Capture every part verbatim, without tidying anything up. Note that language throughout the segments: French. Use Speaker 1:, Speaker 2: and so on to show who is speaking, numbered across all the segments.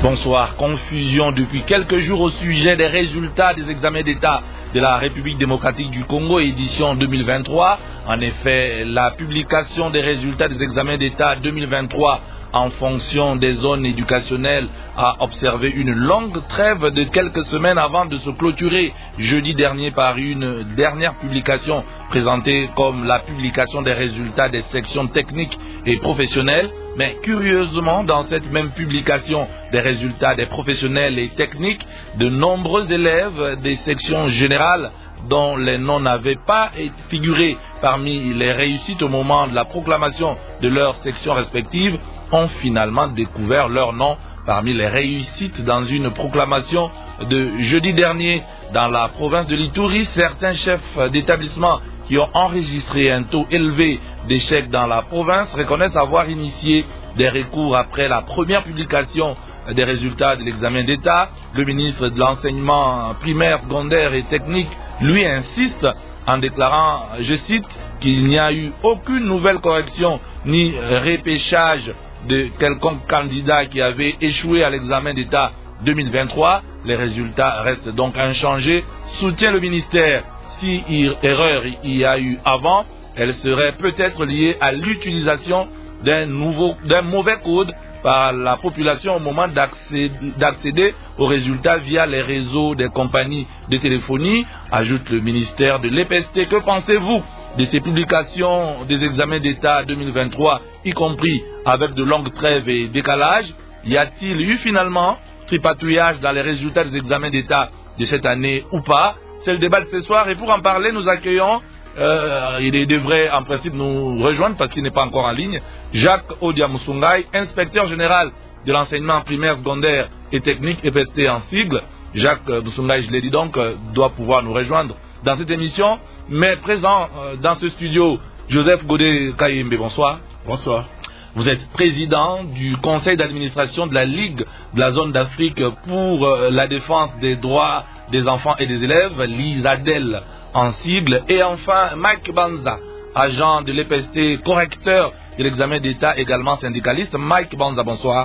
Speaker 1: Bonsoir. Confusion depuis quelques jours au sujet des résultats des examens d'État de la République démocratique du Congo, édition deux mille vingt-trois. En effet, la publication des résultats des examens d'État deux mille vingt-trois en fonction des zones éducationnelles a observé une longue trêve de quelques semaines avant de se clôturer jeudi dernier par une dernière publication présentée comme la publication des résultats des sections techniques et professionnelles. Mais curieusement, dans cette même publication des résultats des professionnels et techniques, de nombreux élèves des sections générales dont les noms n'avaient pas figuré parmi les réussites au moment de la proclamation de leurs sections respectives ont finalement découvert leur nom parmi les réussites dans une proclamation de jeudi dernier. Dans la province de l'Ituri, certains chefs d'établissement qui ont enregistré un taux élevé d'échecs dans la province reconnaissent avoir initié des recours après la première publication des résultats de l'examen d'État. Le ministre de l'enseignement primaire, secondaire et technique, lui, insiste en déclarant, je cite, qu'il n'y a eu aucune nouvelle correction ni repêchage de quelconque candidat qui avait échoué à l'examen d'État deux mille vingt-trois. Les résultats restent donc inchangés, soutient le ministère. Si erreur il y a eu avant, elle serait peut-être liée à l'utilisation d'un nouveau, d'un mauvais code par la population au moment d'accéder aux résultats via les réseaux des compagnies de téléphonie, ajoute le ministère de l'E P S T. Que pensez-vous de ces publications des examens d'État deux mille vingt-trois, y compris avec de longues trêves et décalages? Y a-t-il eu finalement tripatouillage dans les résultats des examens d'État de cette année ou pas? C'est le débat de ce soir et pour en parler, nous accueillons, euh, il devrait en principe nous rejoindre parce qu'il n'est pas encore en ligne, Jacques Odia Musungai, inspecteur général de l'enseignement primaire, secondaire et technique, E P S T en sigle. Jacques Musungai, je l'ai dit donc, doit pouvoir nous rejoindre dans cette émission. Mais présent euh, dans ce studio, Joseph Godé Kayembe, bonsoir.
Speaker 2: Bonsoir.
Speaker 1: Vous êtes président du conseil d'administration de la Ligue de la zone d'Afrique pour euh, la défense des droits des enfants et des élèves, l'I S A D E L en sigle. Et enfin, Mike Banza, agent de l'E P S T, correcteur de l'examen d'État, également syndicaliste. Mike Banza, bonsoir.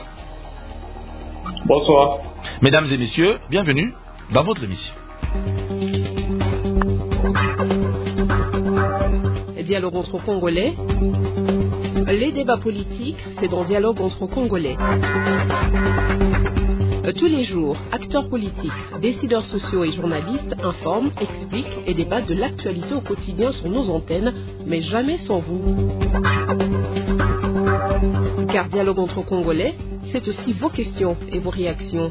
Speaker 2: Bonsoir.
Speaker 1: Mesdames et messieurs, bienvenue dans votre émission.
Speaker 3: Dialogue entre Congolais. Les débats politiques, c'est dans Dialogue entre Congolais. Tous les jours, acteurs politiques, décideurs sociaux et journalistes informent, expliquent et débattent de l'actualité au quotidien sur nos antennes, mais jamais sans vous. Car Dialogue entre Congolais, c'est aussi vos questions et vos réactions.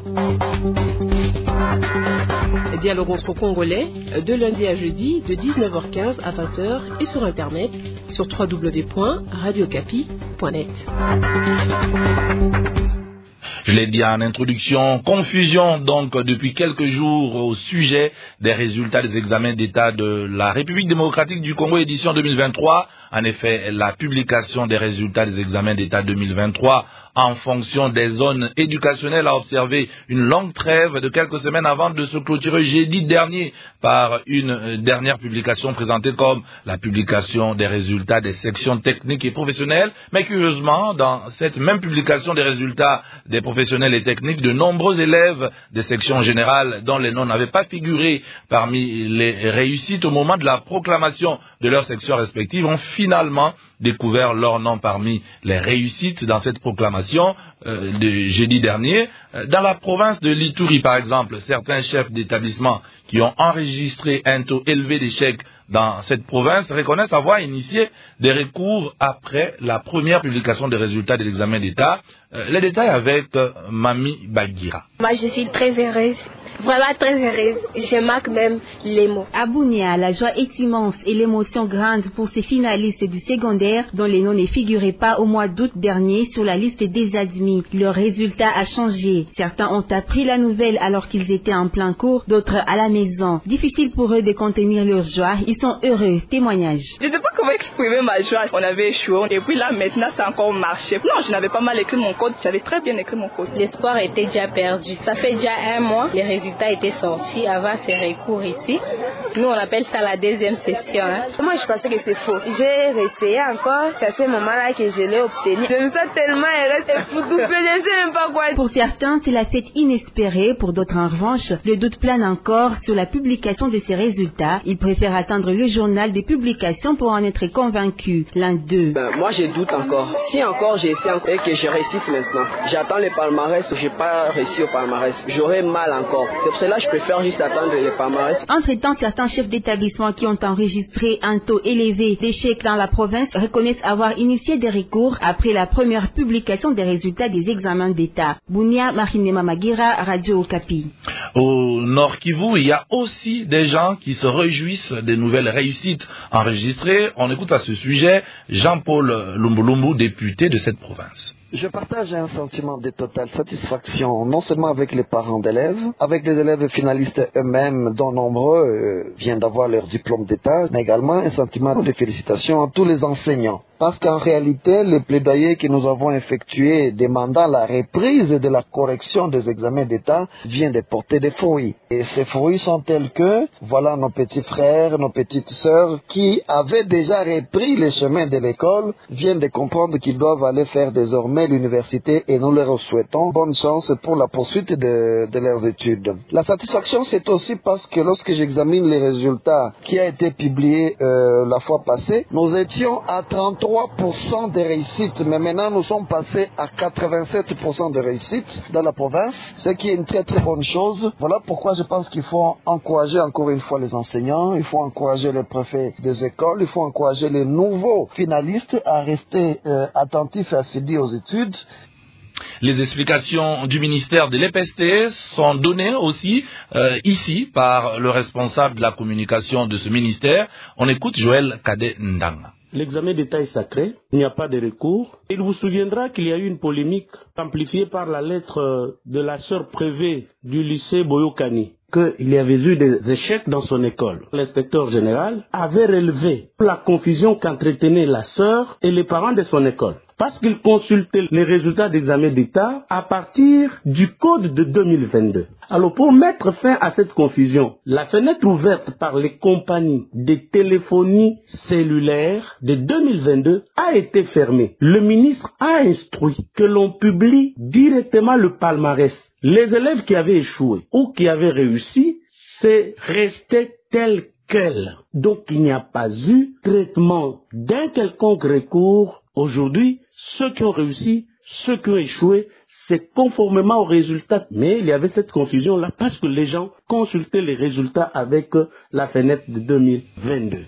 Speaker 3: Dialogue entre Congolais, de lundi à jeudi, de dix-neuf heures quinze à vingt heures et sur Internet, sur w w w point radio capi point net.
Speaker 1: Je l'ai dit en introduction, confusion donc depuis quelques jours au sujet des résultats des examens d'État de la République démocratique du Congo, édition deux mille vingt-trois. En effet, la publication des résultats des examens d'État deux mille vingt-trois en fonction des zones éducationnelles a observé une longue trêve de quelques semaines avant de se clôturer jeudi dernier par une dernière publication présentée comme la publication des résultats des sections techniques et professionnelles. Mais curieusement, dans cette même publication des résultats des professionnels et techniques, de nombreux élèves des sections générales dont les noms n'avaient pas figuré parmi les réussites au moment de la proclamation de leurs sections respectives ont finalement découvert leur nom parmi les réussites dans cette proclamation euh, de jeudi dernier. Dans la province de l'Ituri, par exemple, certains chefs d'établissement qui ont enregistré un taux élevé d'échecs dans cette province reconnaissent avoir initié des recours après la première publication des résultats de l'examen d'État. Euh, les détails avec euh, Mami Bagira.
Speaker 4: Moi, je suis très heureuse, vraiment très heureuse. Je marque même les mots.
Speaker 5: À Bunia, la joie est immense et l'émotion grande pour ces finalistes du secondaire dont les noms ne figuraient pas au mois d'août dernier sur la liste des admis. Leur résultat a changé. Certains ont appris la nouvelle alors qu'ils étaient en plein cours, d'autres à la maison. Difficile pour eux de contenir leur joie. Ils sont heureux. Témoignage.
Speaker 6: Je ne sais pas comment exprimer ma joie. On avait échoué et puis là maintenant ça a encore marché. Non, je n'avais pas mal écrit mon code. J'avais très bien écrit mon code.
Speaker 7: L'espoir était déjà perdu.
Speaker 4: perdu. Ça fait déjà un mois, les résultats étaient sortis avant ces recours ici. Nous, on appelle ça la deuxième session. Hein.
Speaker 2: Moi, je pensais que c'est faux. J'ai réessayé encore. C'est à ce moment-là que je l'ai obtenu. Je me sens tellement heureuse et pour tout, je ne sais même pas quoi.
Speaker 5: Pour certains, c'est la fête inespérée. Pour d'autres, en revanche, le doute plane encore sur la publication de ces résultats. Ils préfèrent attendre le journal des publications pour en être convaincus. L'un d'eux.
Speaker 7: Ben, moi, je doute encore. Si encore j'essaie et que je réussisse maintenant, j'attends le palmarès, je n'ai pas réussi au palmarès. J'aurai mal encore. C'est pour cela que je préfère juste attendre le palmarès.
Speaker 5: Entre-temps, certains chefs d'établissement qui ont enregistré un taux élevé d'échecs dans la province reconnaissent avoir initié des recours après la première publication des résultats des examens d'État. Bounia Marinema Magira, Radio Okapi.
Speaker 1: Au Nord Kivu, il y a aussi des gens qui se réjouissent des nouvelles réussites enregistrées. On écoute à ce sujet Jean-Paul Lumbulumbu, député de cette province.
Speaker 8: Je partage un sentiment de totale satisfaction, non seulement avec les parents d'élèves, avec les élèves finalistes eux-mêmes, dont nombreux euh, viennent d'avoir leur diplôme d'État, mais également un sentiment de félicitations à tous les enseignants. Parce qu'en réalité, le plaidoyer que nous avons effectué demandant la reprise de la correction des examens d'État vient de porter des fruits. Et ces fruits sont tels que, voilà nos petits frères, nos petites sœurs qui avaient déjà repris les chemins de l'école, viennent de comprendre qu'ils doivent aller faire désormais l'université et nous leur souhaitons bonne chance pour la poursuite de, de leurs études. La satisfaction, c'est aussi parce que lorsque j'examine les résultats qui a été publié euh, la fois passée, nous étions à trente-trois pour cent de réussite, mais maintenant nous sommes passés à quatre-vingt-sept pour cent de réussite dans la province, ce qui est une très très bonne chose. Voilà pourquoi je pense qu'il faut encourager encore une fois les enseignants, il faut encourager les préfets des écoles, il faut encourager les nouveaux finalistes à rester euh, attentifs et assidus aux études.
Speaker 1: Les explications du ministère de l'E P S T sont données aussi euh, ici par le responsable de la communication de ce ministère. On écoute Joël Kade Ndanga.
Speaker 9: L'examen d'État est sacré, il n'y a pas de recours. Il vous souviendra qu'il y a eu une polémique amplifiée par la lettre de la sœur prévée du lycée Boyokani, qu'il y avait eu des échecs dans son école. L'inspecteur général avait relevé la confusion qu'entretenait la sœur et les parents de son école, parce qu'il consultait les résultats d'examen d'État à partir du code de deux mille vingt-deux. Alors pour mettre fin à cette confusion, la fenêtre ouverte par les compagnies de téléphonie cellulaire de deux mille vingt-deux a été fermée. Le ministre a instruit que l'on publie directement le palmarès. Les élèves qui avaient échoué ou qui avaient réussi, c'est resté tel quel. Donc il n'y a pas eu traitement d'un quelconque recours. Aujourd'hui, ceux qui ont réussi, ceux qui ont échoué, c'est conformément aux résultats. Mais il y avait cette confusion-là parce que les gens consultaient les résultats avec la fenêtre de deux mille vingt-deux.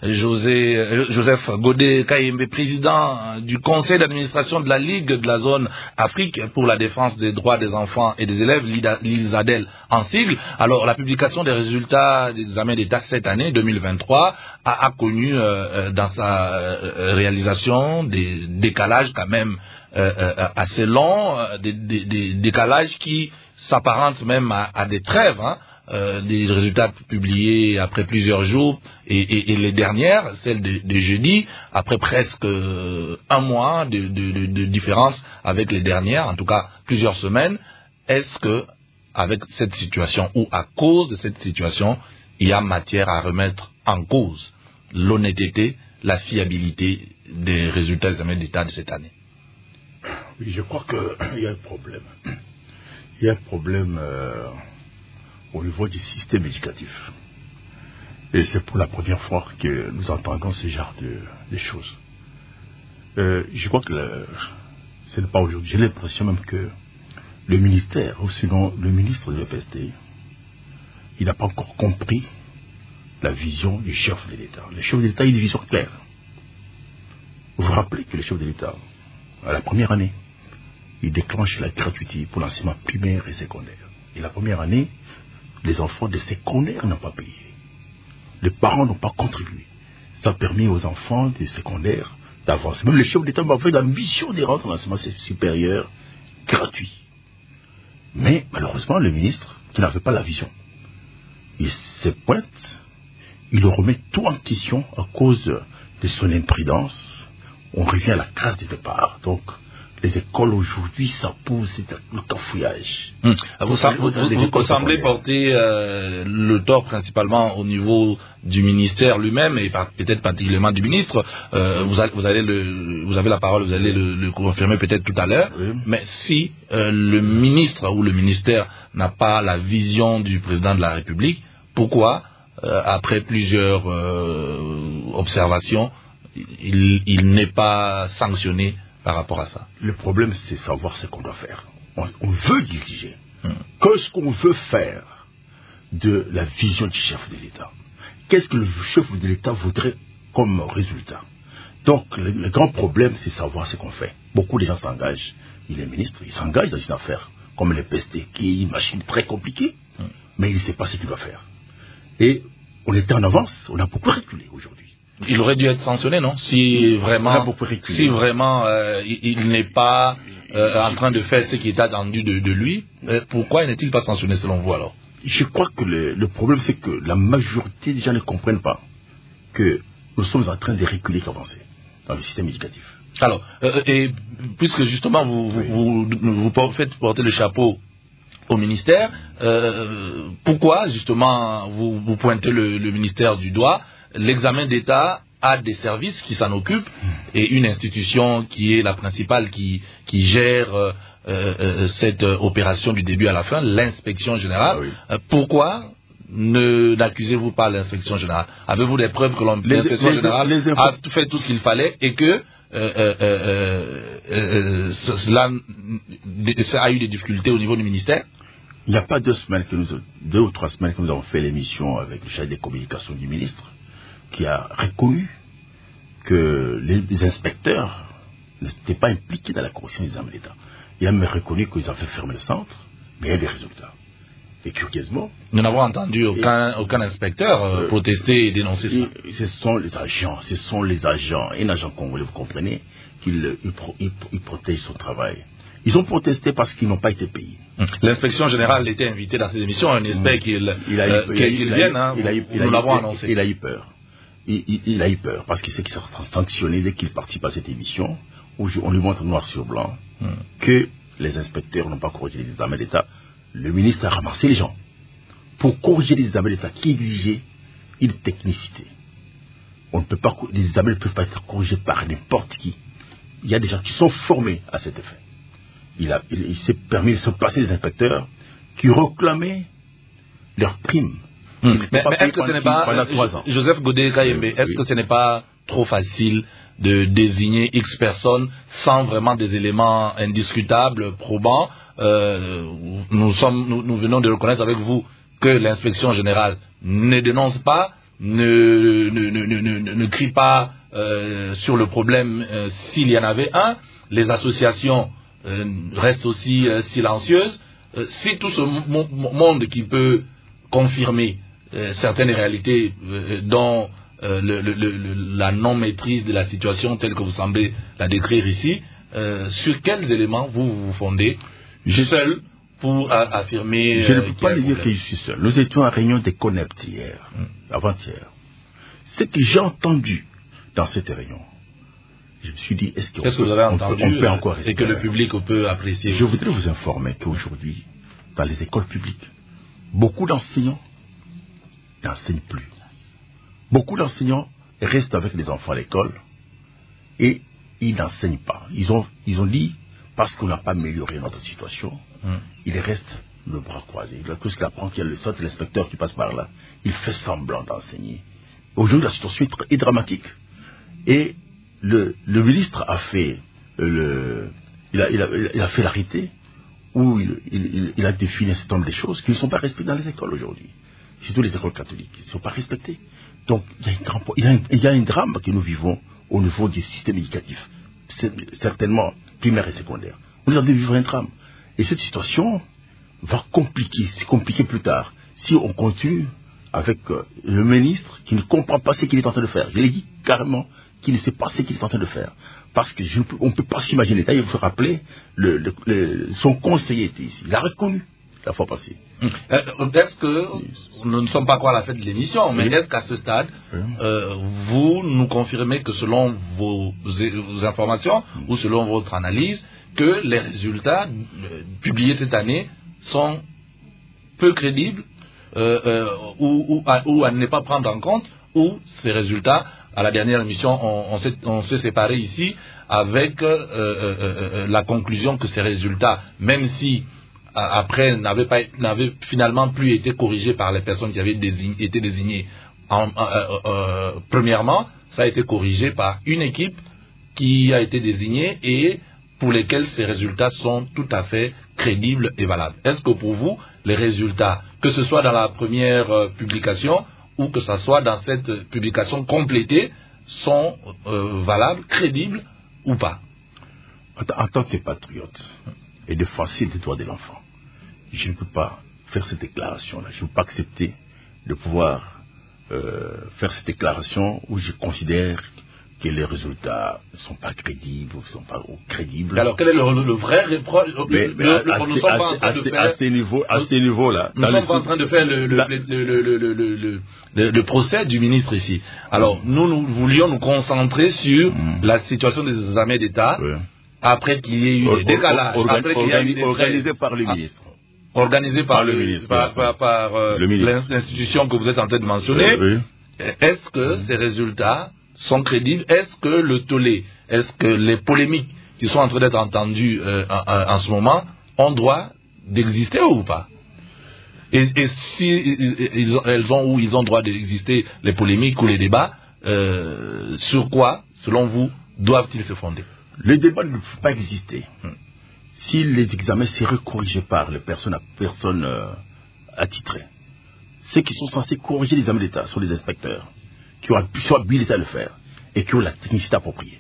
Speaker 1: José, Joseph Godé Kayembe, président du conseil d'administration de la Ligue de la zone Afrique pour la défense des droits des enfants et des élèves, l'ISADEL en sigle. Alors, la publication des résultats des examens d'État cette année, deux mille vingt-trois, a, a connu euh, dans sa euh, réalisation des décalages quand même euh, euh, assez longs, euh, des, des, des décalages qui s'apparentent même à, à des trêves, hein. Euh, des résultats publiés après plusieurs jours et, et, et les dernières, celles de, de jeudi, après presque euh, un mois de, de, de, de différence avec les dernières, en tout cas plusieurs semaines. Est-ce que avec cette situation ou à cause de cette situation, il y a matière à remettre en cause l'honnêteté, la fiabilité des résultats des examens d'État de cette année?
Speaker 10: Oui, je crois qu'il y a un problème. Il y a un problème euh... au niveau du système éducatif. Et c'est pour la première fois que nous entendons ce genre de, de choses. Euh, je crois que le, ce n'est pas aujourd'hui. J'ai l'impression même que le ministère, ou sinon le ministre de l'E P S T, il n'a pas encore compris la vision du chef de l'État. Le chef de l'État a une vision claire. Vous vous rappelez que le chef de l'État, à la première année, il déclenche la gratuité pour l'enseignement primaire et secondaire. Et la première année, les enfants de secondaire n'ont pas payé. Les parents n'ont pas contribué. Ça a permis aux enfants de secondaire d'avancer. Même le chef d'État avait l'ambition de rendre l'enseignement supérieur gratuit. Mais malheureusement, le ministre, qui n'avait pas la vision, il se pointe, il remet tout en question à cause de son imprudence. On revient à la case de départ. Donc, les écoles aujourd'hui, ça pose le cafouillage.
Speaker 1: Hum. Vous, vous, vous, vous semblez porter euh, le tort principalement au niveau du ministère lui-même et peut-être particulièrement du ministre. Euh, vous, allez, vous, allez le, vous avez la parole, vous allez le, le confirmer peut-être tout à l'heure. Oui. Mais si euh, le ministre ou le ministère n'a pas la vision du président de la République, pourquoi, euh, après plusieurs euh, observations, il, il n'est pas sanctionné par rapport à ça?
Speaker 10: Le problème, c'est savoir ce qu'on doit faire. On, on veut diriger. Hum. Qu'est-ce qu'on veut faire de la vision du chef de l'État? Qu'est-ce que le chef de l'État voudrait comme résultat? Donc, le, le grand problème, c'est savoir ce qu'on fait. Beaucoup de gens s'engagent. Il est ministre, il s'engage dans une affaire comme le P S T, qui est une machine très compliquée, hum. mais il ne sait pas ce qu'il doit faire. Et on était en avance, on a beaucoup reculé aujourd'hui.
Speaker 1: Il aurait dû être sanctionné, non? Si vraiment, si vraiment euh, il, il n'est pas euh, en train de faire ce qui est attendu de, de lui, euh, pourquoi n'est-il pas sanctionné selon vous alors?
Speaker 10: Je crois que le, le problème, c'est que la majorité des gens ne comprennent pas que nous sommes en train de reculer qu'avancer dans le système éducatif.
Speaker 1: Alors, euh, et puisque justement vous, oui. vous, vous, vous faites porter le chapeau au ministère, euh, pourquoi justement vous, vous pointez le, le ministère du doigt? L'examen d'État a des services qui s'en occupent et une institution qui est la principale qui, qui gère euh, euh, cette opération du début à la fin, l'inspection générale. Ah oui. euh, pourquoi ne n'accusez-vous pas l'inspection générale? Avez-vous des preuves que l'inspection générale les, les a fait tout ce qu'il fallait et que euh, euh, euh, euh, cela a eu des difficultés au niveau du ministère?
Speaker 10: Il n'y a pas deux semaines que nous, deux ou trois semaines que nous avons fait l'émission avec le chef des communications du ministre, qui a reconnu que les, les inspecteurs n'étaient pas impliqués dans la correction des examens d'État. Il a même reconnu qu'ils avaient fermé le centre, mais il y a des résultats. Et curieusement...
Speaker 1: Nous n'avons entendu aucun, et, aucun inspecteur euh, protester et dénoncer ça.
Speaker 10: Et ce sont les agents, ce sont les agents, un agent congolais, vous comprenez, qu'il il, il, il protège son travail. Ils ont protesté parce qu'ils n'ont pas été payés.
Speaker 1: L'inspection générale était invitée dans ces émissions, on espère qu'il euh, qu'il vienne, hein, nous l'avons annoncé.
Speaker 10: Il a eu peur. Il, il, il a eu peur parce qu'il sait qu'il sera sanctionné dès qu'il participe à cette émission où on lui montre noir sur blanc hmm. que les inspecteurs n'ont pas corrigé les examens d'État. Le ministre a ramassé les gens pour corriger les examens d'État qui exigeaient une technicité. On ne peut pas, les examens ne peuvent pas être corrigés par n'importe qui. Il y a des gens qui sont formés à cet effet. Il, a, il, il s'est permis de se passer des inspecteurs qui réclamaient leurs primes.
Speaker 1: Mmh. Mais, mais est-ce que ce n'est pas, Joseph Godé Kayembe, est-ce oui. que ce n'est pas trop facile de désigner X personnes sans vraiment des éléments indiscutables, probants? euh, nous, sommes, nous, nous venons de reconnaître avec vous que l'inspection générale ne dénonce pas, ne, ne, ne, ne, ne, ne crie pas euh, sur le problème euh, s'il y en avait un. Les associations euh, restent aussi euh, silencieuses. Euh, si tout ce mo- monde qui peut confirmer Euh, certaines réalités euh, dont euh, le, le, le, la non-maîtrise de la situation telle que vous semblez la décrire ici, euh, sur quels éléments vous vous fondez je, seul pour a, affirmer...
Speaker 10: Je euh, ne peux pas dire que je suis seul. Nous étions à réunion des CONEPT hier, hum. avant-hier. Ce que j'ai entendu dans cette réunion, je me suis dit, est-ce qu'on
Speaker 1: Qu'est-ce que vous avez entendu
Speaker 10: peut, on peut encore
Speaker 1: et que le public peut apprécier?
Speaker 10: Je voudrais vous informer qu'aujourd'hui, dans les écoles publiques, beaucoup d'enseignants n'enseignent plus. Beaucoup d'enseignants restent avec les enfants à l'école et ils n'enseignent pas. Ils ont, ils ont dit, parce qu'on n'a pas amélioré notre situation, mmh. ils restent le bras croisé. Lorsqu'il apprend qu'il y a le centre, l'inspecteur qui passe par là, il fait semblant d'enseigner. Aujourd'hui, la situation est dramatique. Et le, le ministre a fait le, il a, il a, il a fait l'arrêté où il, il, il a défini un certain nombre de choses qui ne sont pas respectées dans les écoles aujourd'hui. Surtout les écoles catholiques, ils ne sont pas respectées. Donc, il y, a un grand, il, y a un, il y a un drame que nous vivons au niveau du système éducatif, certainement primaire et secondaire. On est en train de vivre un drame. Et cette situation va compliquer, c'est compliqué plus tard, si on continue avec euh, le ministre qui ne comprend pas ce qu'il est en train de faire. Je l'ai dit carrément, qu'il ne sait pas ce qu'il est en train de faire. Parce qu'on ne peut pas s'imaginer. D'ailleurs, il faut rappeler, le, le, le, son conseiller était ici. Il a reconnu la fois passée.
Speaker 1: Euh, est-ce que, nous ne sommes pas encore à la fin de l'émission, mais oui. est-ce qu'à ce stade, oui. euh, vous nous confirmez que selon vos, vos informations oui. ou selon votre analyse, que les résultats euh, publiés cette année sont peu crédibles euh, euh, ou, ou, à, ou à ne pas prendre en compte, ou ces résultats, à la dernière émission, on, on, s'est, on s'est séparé ici avec euh, euh, euh, la conclusion que ces résultats, même si après n'avaient pas n'avaient finalement plus été corrigés par les personnes qui avaient désigné, été désignées en, euh, euh, premièrement, ça a été corrigé par une équipe qui a été désignée et pour lesquels ces résultats sont tout à fait crédibles et valables. Est-ce que pour vous, les résultats, que ce soit dans la première euh, publication ou que ce soit dans cette publication complétée, sont euh, valables, crédibles ou pas?
Speaker 10: En tant que patriote et défenseur des droits de l'enfant, je ne peux pas faire cette déclaration-là. Je ne peux pas accepter de pouvoir euh, faire cette déclaration où je considère que les résultats ne sont pas crédibles ou ne sont pas crédibles.
Speaker 1: Alors quel est le, le vrai reproche?
Speaker 10: Mais, mais à, à, nous ne sommes pas en train de faire... À ce niveau, à ce niveau-là...
Speaker 1: Nous ne sommes pas en train de faire le, le, la... le, le, le, le, le, le, le procès du ministre ici. Alors, mmh. nous, nous voulions nous concentrer sur mmh. la situation des examens d'État, oui. après qu'il y ait eu des décalages,
Speaker 10: Organ,
Speaker 1: après qu'il y ait eu des
Speaker 10: organisé par le ministre.
Speaker 1: Organisé par, par le, le ministre, par, par, par euh, le ministre. L'institution que vous êtes en train de mentionner. Oui. Est-ce que mmh. ces résultats sont crédibles? Est-ce que le tollé, est-ce que les polémiques qui sont en train d'être entendues euh, en, en ce moment ont droit d'exister ou pas? Et, et si ils, elles ont ou ils ont droit d'exister, les polémiques ou les débats, euh, sur quoi, selon vous, doivent-ils se fonder?
Speaker 10: Les débats ne peuvent pas exister. Hmm. Si les examens seraient corrigés par les personnes à personnes euh, attitrées, ceux qui sont censés corriger les examens d'État sont les inspecteurs, qui ont l'habilité à le faire et qui ont la technicité appropriée.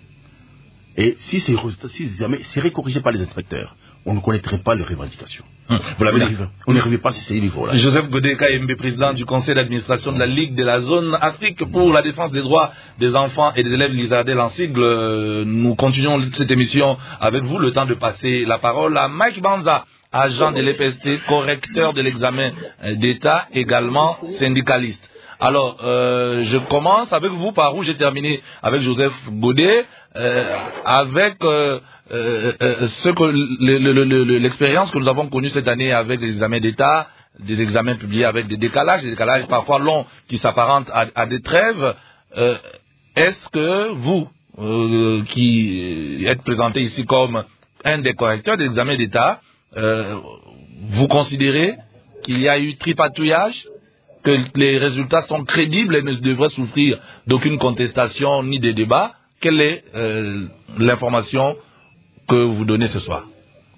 Speaker 10: Et si ces résultats, si les examens seraient corrigés par les inspecteurs, on ne connaîtrait pas les revendications. Hum, vous l'avez dit. On n'arrivait pas à ces niveaux-là.
Speaker 1: Joseph Godé K M B, président du conseil d'administration de la Ligue de la zone Afrique pour la défense des droits des enfants et des élèves Lizardel en sigle. Nous continuons cette émission avec vous. Le temps de passer la parole à Mike Banza, agent de l'E P S T, correcteur de l'examen d'État, également syndicaliste. Alors, euh, je commence avec vous, par où j'ai terminé avec Joseph Godé, euh, avec euh, euh, euh, ce que le, le, le, l'expérience que nous avons connue cette année avec les examens d'État, des examens publiés avec des décalages, des décalages parfois longs qui s'apparentent à, à des trêves. Euh, est-ce que vous, euh, qui êtes présenté ici comme un des correcteurs des examens d'État, euh, vous considérez qu'il y a eu tripatouillage, que les résultats sont crédibles et ne devraient souffrir d'aucune contestation ni de débat? Quelle est euh, l'information que vous donnez ce soir?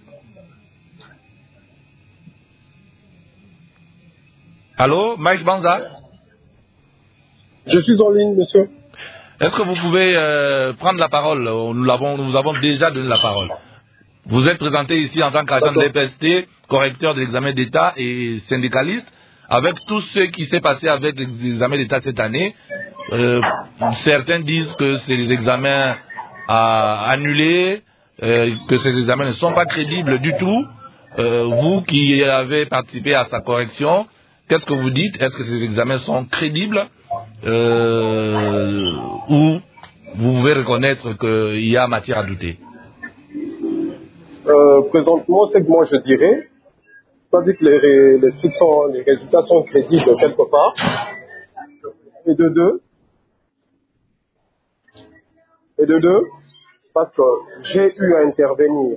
Speaker 1: Allô, Mike Banza?
Speaker 11: Je suis en ligne, monsieur.
Speaker 1: Est-ce que vous pouvez euh, prendre la parole? Nous l'avons, nous avons déjà donné la parole. Vous êtes présenté ici en tant qu'agent de l'E P S T, correcteur de l'examen d'État et syndicaliste. Avec tout ce qui s'est passé avec les examens d'État cette année, euh, certains disent que c'est des examens à annuler, euh, que ces examens ne sont pas crédibles du tout. Euh, vous qui avez participé à sa correction, qu'est-ce que vous dites? Est-ce que ces examens sont crédibles euh, ou vous pouvez reconnaître qu'il y a matière à douter?
Speaker 11: euh, Présentement, c'est que moi je dirais, c'est-à-dire que les, les, sont, les résultats sont crédibles quelque part. Et de deux, et de deux, parce que j'ai eu à intervenir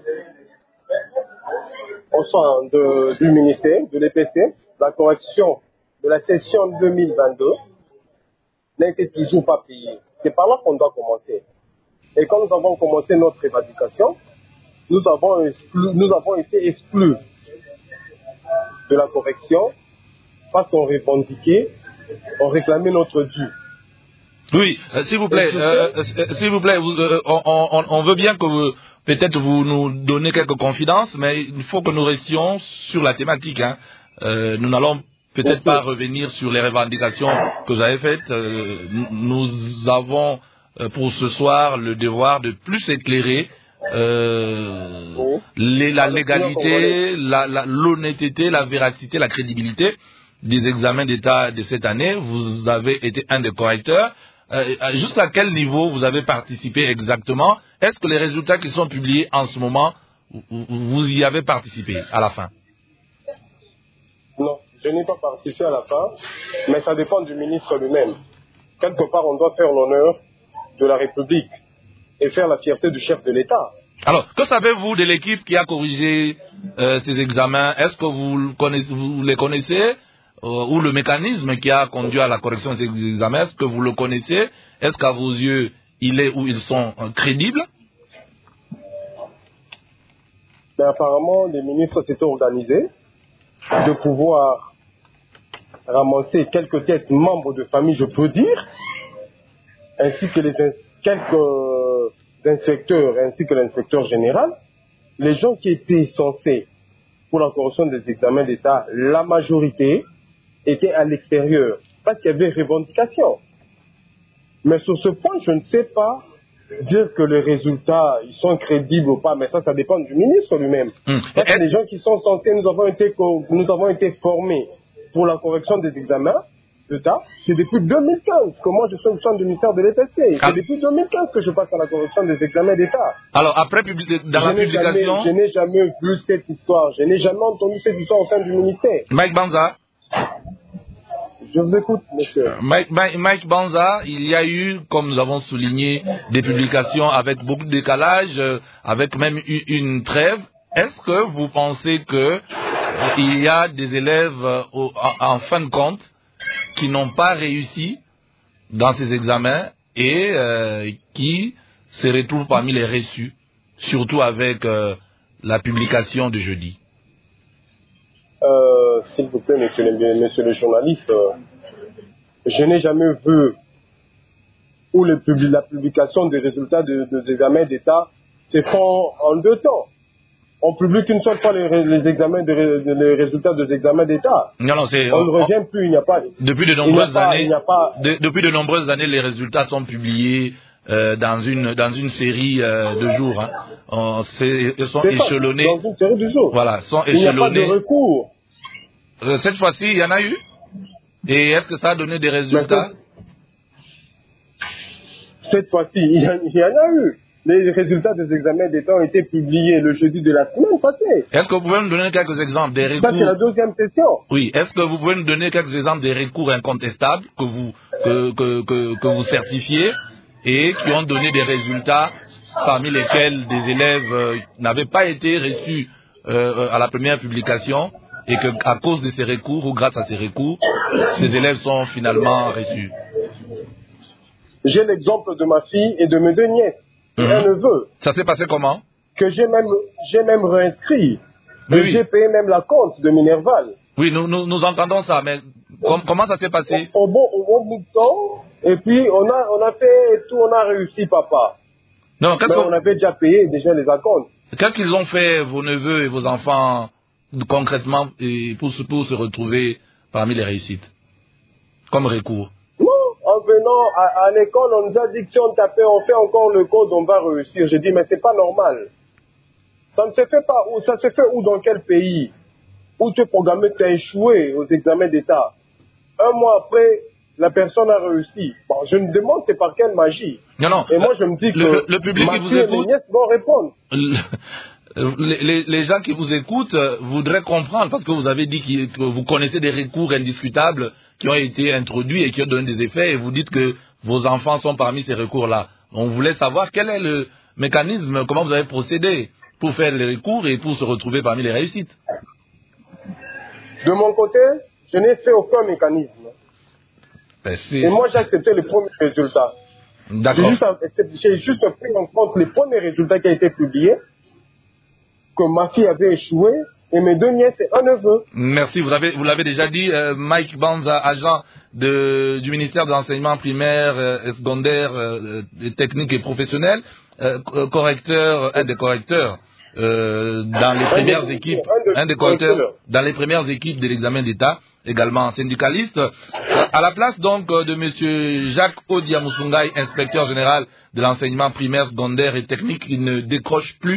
Speaker 11: au sein de, du ministère, de l'E P S T, la correction de la session deux mille vingt-deux n'a été toujours pas payée. C'est par là qu'on doit commencer. Et quand nous avons commencé notre évaluation, nous avons, exclu, nous avons été exclus de la correction parce qu'on revendiquait, on réclamait notre dû.
Speaker 1: Oui, euh, s'il vous plaît, euh, euh, s'il vous plaît, vous, euh, on, on, on veut bien que vous, peut-être vous nous donnez quelques confidences, mais il faut que nous restions sur la thématique. Hein. Euh, nous n'allons peut-être pas revenir sur les revendications que vous avez faites. Euh, nous avons euh, pour ce soir le devoir de plus éclairer euh, les, la légalité, la, la, l'honnêteté, la véracité, la crédibilité des examens d'État de cette année. Vous avez été un des correcteurs. Euh, jusqu'à quel niveau vous avez participé exactement? Est-ce que les résultats qui sont publiés en ce moment, vous y avez participé à la fin?
Speaker 11: Non, je n'ai pas participé à la fin, mais ça dépend du ministre lui-même. Quelque part, on doit faire l'honneur de la République et faire la fierté du chef de l'État.
Speaker 1: Alors, que savez-vous de l'équipe qui a corrigé euh, ces examens? Est-ce que vous, connaissez, vous les connaissez euh, ou le mécanisme qui a conduit à la correction de ces examens, est-ce que vous le connaissez? Est-ce qu'à vos yeux, il est ou ils sont euh, crédibles?
Speaker 11: Mais apparemment, les ministres s'étaient organisés de pouvoir ramasser quelques têtes membres de famille, je peux dire, ainsi que les ins quelques inspecteurs, ainsi que l'inspecteur général. Les gens qui étaient censés pour la correction des examens d'État, la majorité était à l'extérieur, parce qu'il y avait revendication. Mais sur ce point, je ne sais pas dire que les résultats ils sont crédibles ou pas, mais ça, ça dépend du ministre lui-même. Mmh. Parce que les gens qui sont censés, nous avons été, nous avons été formés pour la correction des examens d'État, c'est depuis deux mille quinze que moi je suis au sein du ministère de l'E P C. C'est depuis deux mille quinze que je passe à la correction des examens d'État.
Speaker 1: Alors après, dans je la publication...
Speaker 11: Jamais, je n'ai jamais vu cette histoire, je n'ai jamais entendu cette histoire au sein du ministère.
Speaker 1: Mike Banza.
Speaker 11: Je vous écoute, monsieur.
Speaker 1: Mike, Mike, Mike Banza, il y a eu, comme nous avons souligné, des publications avec beaucoup de décalage, euh, avec même une, une trêve. Est-ce que vous pensez que euh, il y a des élèves, euh, au, en, en fin de compte, qui n'ont pas réussi dans ces examens et euh, qui se retrouvent parmi les reçus, surtout avec euh, la publication de jeudi?
Speaker 11: Euh, S'il vous plaît, monsieur le, monsieur le journaliste, euh, je n'ai jamais vu où le publi la publication des résultats de, de, des examens d'État se font en deux temps. On publie qu'une seule fois les, les examens, de, de, les résultats des examens d'État.
Speaker 1: Non, non, c'est.
Speaker 11: On ne revient plus, il n'y a pas.
Speaker 1: Depuis de nombreuses pas, années. Pas, de, depuis de nombreuses années, les résultats sont publiés euh, dans une dans une série euh, de jours. Hein. On, ils sont échelonnés.
Speaker 11: Dans une série de jours.
Speaker 1: Voilà, sont
Speaker 11: il
Speaker 1: échelonnés.
Speaker 11: Il n'y a pas de recours.
Speaker 1: Euh, cette fois-ci, il y en a eu. Et est-ce que ça a donné des résultats?
Speaker 11: Cette fois-ci, il, il y en a eu. Les résultats des examens d'État ont été publiés le jeudi de la semaine passée.
Speaker 1: Est-ce que vous pouvez nous donner quelques exemples des recours?
Speaker 11: Ça, c'est la deuxième session.
Speaker 1: Oui. Est-ce que vous pouvez nous donner quelques exemples des recours incontestables que vous, que, que, que, que vous certifiez et qui ont donné des résultats parmi lesquels des élèves euh, n'avaient pas été reçus euh, à la première publication et qu'à cause de ces recours ou grâce à ces recours, ces élèves sont finalement reçus?
Speaker 11: J'ai l'exemple de ma fille et de mes deux nièces.
Speaker 1: Mmh.
Speaker 11: Un neveu.
Speaker 1: Ça s'est passé comment?
Speaker 11: Que j'ai même, j'ai même réinscrit. Oui, oui. J'ai payé même la compte de Minerval.
Speaker 1: Oui, nous, nous, nous entendons ça, mais com comment ça s'est passé?
Speaker 11: Au, au, bon, au bon bout de temps, et puis on a, on a fait tout, on a réussi, papa.
Speaker 1: Non,
Speaker 11: mais on avait déjà payé déjà les acomptes.
Speaker 1: Qu'est-ce qu'ils ont fait, vos neveux et vos enfants, concrètement, et pour, pour se retrouver parmi les réussites? Comme recours?
Speaker 11: En venant à, à l'école, on nous a dit que si on tapait, on fait encore le code, on va réussir. J'ai dit, mais c'est pas normal. Ça ne se fait pas où? Ça se fait où, dans quel pays? Où tu es programmé, tu as échoué aux examens d'État. Un mois après, la personne a réussi. Bon, je me demande c'est par quelle magie.
Speaker 1: Non, non.
Speaker 11: Et moi, je me dis que
Speaker 1: le, le public
Speaker 11: ma
Speaker 1: qui vous
Speaker 11: fille
Speaker 1: écoute,
Speaker 11: et mes nièces vont répondre.
Speaker 1: Les, les, les gens qui vous écoutent euh, voudraient comprendre, parce que vous avez dit que vous connaissez des recours indiscutables qui ont été introduits et qui ont donné des effets, et vous dites que vos enfants sont parmi ces recours-là. On voulait savoir quel est le mécanisme, comment vous avez procédé pour faire les recours et pour se retrouver parmi les réussites.
Speaker 11: De mon côté, je n'ai fait aucun mécanisme.
Speaker 1: Ben
Speaker 11: et moi, j'ai accepté les premiers résultats.
Speaker 1: D'accord.
Speaker 11: J'ai juste, juste pris en compte les premiers résultats qui ont été publiés, que ma fille avait échoué, et mes deux nièces et un neveu.
Speaker 1: Merci, vous avez, vous l'avez déjà dit, euh, Mike Banza, agent de, du ministère de l'enseignement primaire, euh, secondaire, euh, technique et professionnel, euh, correcteur, un des correcteurs euh, dans les premières
Speaker 11: des,
Speaker 1: équipes,
Speaker 11: un, de,
Speaker 1: un des correcteurs dans les premières équipes de l'examen d'État, également syndicaliste. À la place donc de Monsieur Jacques Odiamusungai, inspecteur général de l'enseignement primaire, secondaire et technique, il ne décroche plus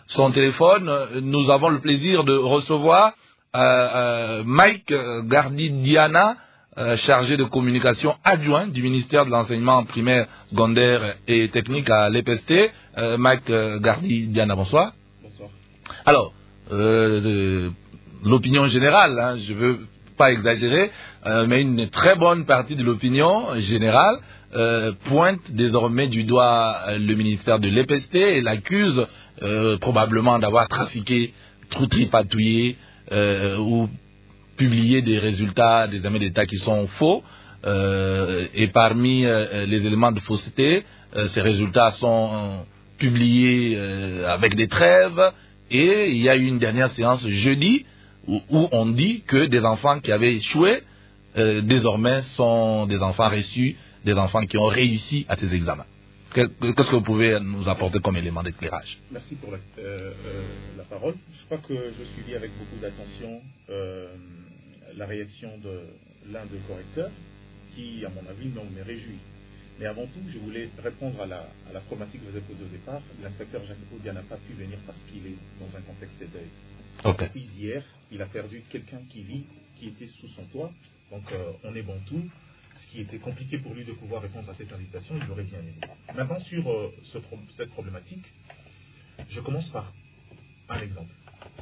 Speaker 1: son téléphone, nous avons le plaisir de recevoir euh, euh, Mike Gardi-Diana, euh, chargé de communication adjoint du ministère de l'enseignement primaire, secondaire et technique à l'E P S T. Euh, Mike Gardi-Diana, bonsoir.
Speaker 12: Bonsoir.
Speaker 1: Alors, euh, l'opinion générale, hein, je ne veux pas exagérer, euh, mais une très bonne partie de l'opinion générale euh, pointe désormais du doigt euh, le ministère de l'E P S T et l'accuse euh, probablement d'avoir trafiqué, tripatouillé euh, ou publié des résultats des examens d'État qui sont faux. Euh, et parmi euh, les éléments de fausseté, euh, ces résultats sont euh, publiés euh, avec des trêves. Et il y a eu une dernière séance jeudi où, où on dit que des enfants qui avaient échoué, euh, désormais sont des enfants reçus, des enfants qui ont réussi à ces examens. Qu'est-ce que vous pouvez nous apporter comme élément d'éclairage?
Speaker 12: Merci pour la, euh, euh, la parole. Je crois que je suivis avec beaucoup d'attention euh, la réaction de l'un des correcteurs qui, à mon avis, non, me réjouit. Mais avant tout, je voulais répondre à la, à la problématique que vous avez posée au départ. L'inspecteur Jacques Audia n'a pas pu venir parce qu'il est dans un contexte de deuil.
Speaker 1: Okay.
Speaker 12: Puis hier, il a perdu quelqu'un qui vit, qui était sous son toit. Donc euh, on est bon tout. Ce qui était compliqué pour lui de pouvoir répondre à cette invitation, il l'aurait bien aimé. Maintenant, sur euh, ce pro cette problématique, je commence par un exemple.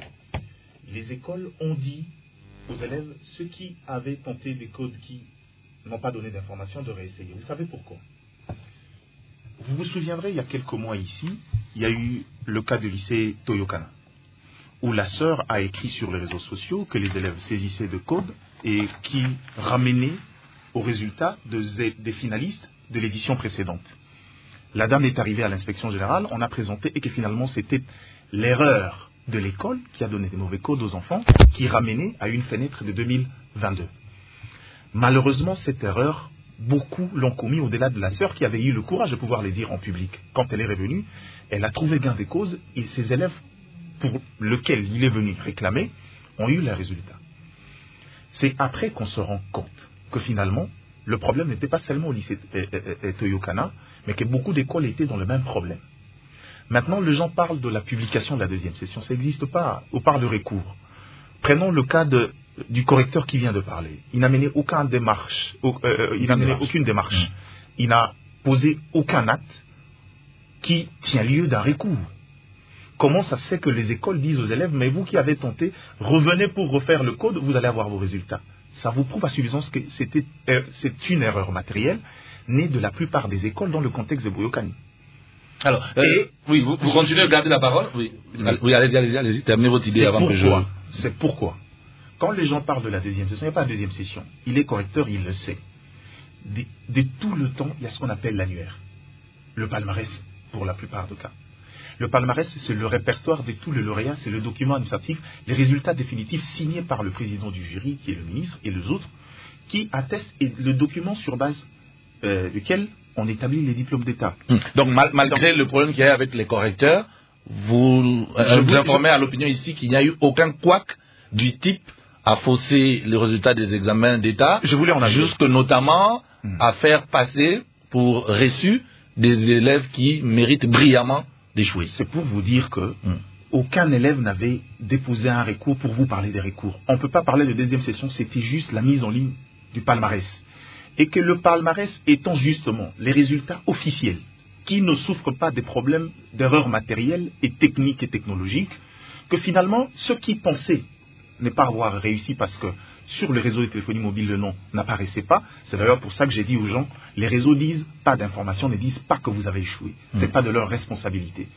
Speaker 12: Les écoles ont dit aux élèves, ceux qui avaient tenté des codes qui n'ont pas donné d'informations, de réessayer. Vous savez pourquoi? Vous vous souviendrez, il y a quelques mois ici, il y a eu le cas du lycée Toyokana, où la sœur a écrit sur les réseaux sociaux que les élèves saisissaient de codes et qui ramenaient aux résultats de, des finalistes de l'édition précédente. La dame est arrivée à l'inspection générale, on a présenté et que finalement c'était l'erreur de l'école qui a donné des mauvais codes aux enfants, qui ramenait à une fenêtre de deux mille vingt-deux. Malheureusement, cette erreur, beaucoup l'ont commis au-delà de la sœur qui avait eu le courage de pouvoir les dire en public. Quand elle est revenue, elle a trouvé gain de cause et ses élèves pour lesquels il est venu réclamer ont eu les résultats. C'est après qu'on se rend compte que finalement, le problème n'était pas seulement au lycée Toyokana, mais que beaucoup d'écoles étaient dans le même problème. Maintenant, les gens parlent de la publication de la deuxième session. Ça n'existe pas. On parle de recours. Prenons le cas de, du correcteur qui vient de parler. Il n'a mené aucune démarche. Euh, il n'a mené aucune démarche. Mmh. Il n'a posé aucun acte qui tient lieu d'un recours. Comment ça se fait que les écoles disent aux élèves, mais vous qui avez tenté, revenez pour refaire le code, vous allez avoir vos résultats. Ça vous prouve à suffisance que c'était, euh, c'est une erreur matérielle née de la plupart des écoles dans le contexte de Boyokani.
Speaker 1: Alors, euh, et, oui, vous, vous continuez à garder la parole? Oui, oui, allez-y, allez-y, allez-y, terminez votre idée avant
Speaker 12: pourquoi,
Speaker 1: que je...
Speaker 12: C'est pourquoi, quand les gens parlent de la deuxième session, il n'y a pas de deuxième session. Il est correcteur, il le sait. De, de tout le temps, il y a ce qu'on appelle l'annuaire. Le palmarès, pour la plupart des cas. Le palmarès, c'est le répertoire de tous les lauréats, c'est le document administratif, les résultats définitifs signés par le président du jury, qui est le ministre, et les autres, qui attestent et le document sur base euh, duquel on établit les diplômes d'État.
Speaker 1: Hum. Donc, mal, malgré Donc, le problème qu'il y a avec les correcteurs, vous, euh, vous informez à l'opinion ici qu'il n'y a eu aucun couac du type à fausser les résultats des examens d'État,
Speaker 12: je voulais en ajouter.
Speaker 1: Jusque notamment hum. à faire passer pour reçus des élèves qui méritent brillamment d'échouer.
Speaker 12: C'est pour vous dire que hum. aucun élève n'avait déposé un recours pour vous parler des recours. On ne peut pas parler de deuxième session, c'était juste la mise en ligne du palmarès. Et que le palmarès étant justement les résultats officiels, qui ne souffrent pas des problèmes d'erreurs matérielles et techniques et technologiques, que finalement, ceux qui pensaient ne pas avoir réussi parce que sur le réseau de téléphonie mobile, le nom n'apparaissait pas, c'est d'ailleurs pour ça que j'ai dit aux gens, les réseaux disent pas d'informations, ne disent pas que vous avez échoué. Ce n'est mmh. pas de leur responsabilité.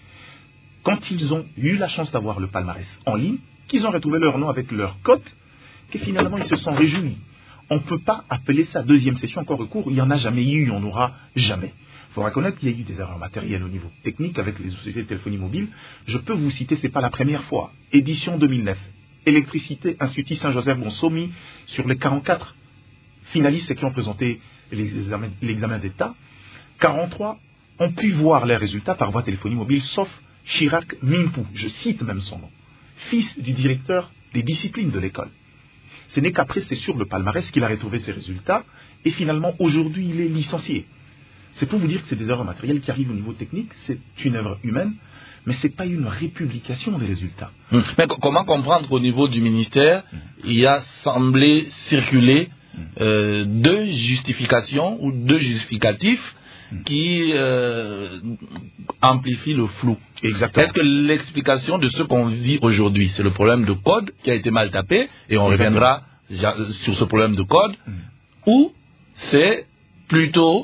Speaker 12: Quand ils ont eu la chance d'avoir le palmarès en ligne, qu'ils ont retrouvé leur nom avec leur code, que finalement ils se sont réjouis. On ne peut pas appeler ça deuxième session encore recours, il n'y en a jamais eu, il n'y en aura jamais. Il faut reconnaître qu'il y a eu des erreurs matérielles au niveau technique avec les sociétés de téléphonie mobile. Je peux vous citer, ce n'est pas la première fois. Édition deux mille neuf, Électricité, Institut Saint-Joseph-Bonsomi, sur les quarante-quatre finalistes qui ont présenté l'examen d'État, quarante-trois ont pu voir les résultats par voie téléphonie mobile, sauf Chirac Mimpou, je cite même son nom, fils du directeur des disciplines de l'école. Ce n'est qu'après, c'est sur le palmarès qu'il a retrouvé ses résultats, et finalement, aujourd'hui, il est licencié. C'est pour vous dire que c'est des erreurs matérielles qui arrivent au niveau technique, c'est une erreur humaine. mais ce n'est pas une républication des résultats.
Speaker 1: Mmh. Mais comment comprendre qu'au niveau du ministère, mmh. il a semblé circuler mmh. euh, deux justifications ou deux justificatifs mmh. qui euh, amplifient le flou?
Speaker 12: Exactement.
Speaker 1: Est-ce que l'explication de ce qu'on vit aujourd'hui, c'est le problème de code qui a été mal tapé, et on Exactement. reviendra sur ce problème de code, mmh. ou c'est plutôt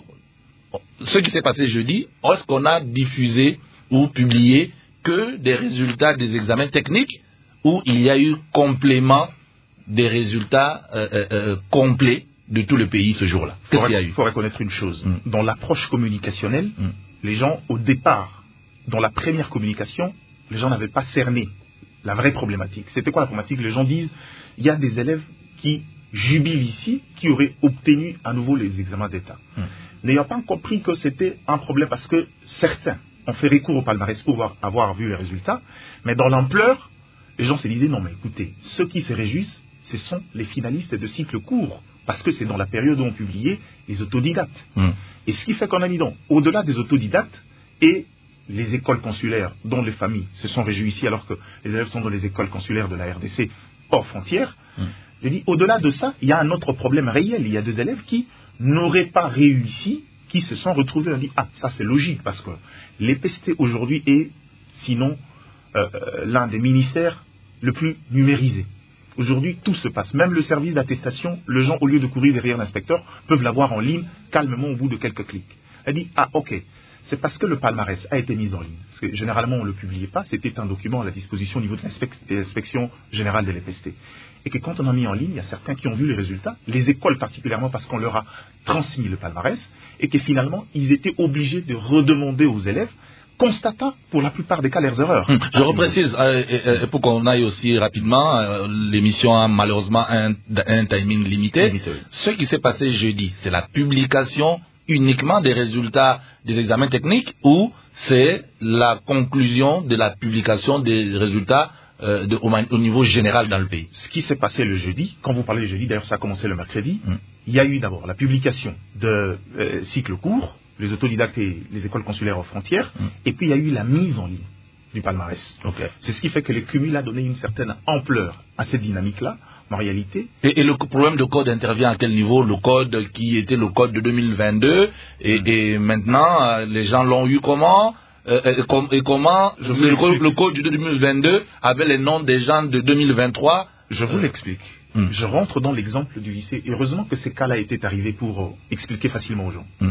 Speaker 1: ce qui s'est passé jeudi, est-ce qu'on a diffusé ou publié que des résultats des examens techniques, où il y a eu complément des résultats euh, euh, complets de tout le pays ce jour-là? Qu'est-ce qu'il y a eu?
Speaker 12: Il faut reconnaître une chose.
Speaker 1: Mm.
Speaker 12: Dans l'approche communicationnelle, mm. les gens, au départ, dans la première communication, les gens n'avaient pas cerné la vraie problématique. C'était quoi la problématique? Les gens disent, il y a des élèves qui jubilent ici, qui auraient obtenu à nouveau les examens d'État. Mm. N'ayant pas compris que c'était un problème, parce que certains ont fait recours au palmarès pour avoir, avoir vu les résultats, mais dans l'ampleur, les gens se disaient, non mais écoutez, ceux qui se réjouissent, ce sont les finalistes de cycle court, parce que c'est dans la période où on publiait les autodidactes. Mm. Et ce qui fait qu'on a mis donc, au-delà des autodidactes, et les écoles consulaires dont les familles se sont réjouies ici, alors que les élèves sont dans les écoles consulaires de la R D C hors frontières, mm. je dis, au-delà de ça, il y a un autre problème réel. Il y a des élèves qui n'auraient pas réussi, qui se sont retrouvés, on dit, ah, ça c'est logique, parce que l'E P S T aujourd'hui est, sinon, euh, l'un des ministères le plus numérisé. Aujourd'hui, tout se passe. Même le service d'attestation, les gens, au lieu de courir derrière l'inspecteur, peuvent l'avoir en ligne, calmement, au bout de quelques clics. Elle dit, ah, ok, c'est parce que le palmarès a été mis en ligne. Parce que généralement, on ne le publiait pas, c'était un document à la disposition au niveau de l'inspection générale de l'E P S T. Et que quand on a mis en ligne, il y a certains qui ont vu les résultats, les écoles particulièrement parce qu'on leur a transmis le palmarès, et que finalement, ils étaient obligés de redemander aux élèves, constatant pour la plupart des cas leurs erreurs.
Speaker 1: Hum, je reprécise, euh, euh, pour qu'on aille aussi rapidement, euh, l'émission a malheureusement un, un timing limité. limité oui. Ce qui s'est passé jeudi, c'est la publication uniquement des résultats des examens techniques, ou c'est la conclusion de la publication des résultats Euh, de, au, au niveau général dans le pays?
Speaker 12: Ce qui s'est passé le jeudi, quand vous parlez du jeudi, d'ailleurs ça a commencé le mercredi, mm. il y a eu d'abord la publication de euh, cycles courts, les autodidactes et les écoles consulaires aux frontières, mm. et puis il y a eu la mise en ligne du palmarès. Okay. C'est ce qui fait que le cumul a donné une certaine ampleur à cette dynamique-là, en réalité.
Speaker 1: Et, et le problème de code intervient à quel niveau? Le code qui était le code de deux mille vingt-deux, et, mm. et maintenant, euh, les gens l'ont eu comment? Euh, et, com et comment je le, le, le code de deux mille vingt-deux avait les noms des gens de deux mille vingt-trois?
Speaker 12: Je vous euh, l'explique. Hmm. Je rentre dans l'exemple du lycée. Et heureusement que ces cas-là étaient arrivés pour euh, expliquer facilement aux gens. Hmm.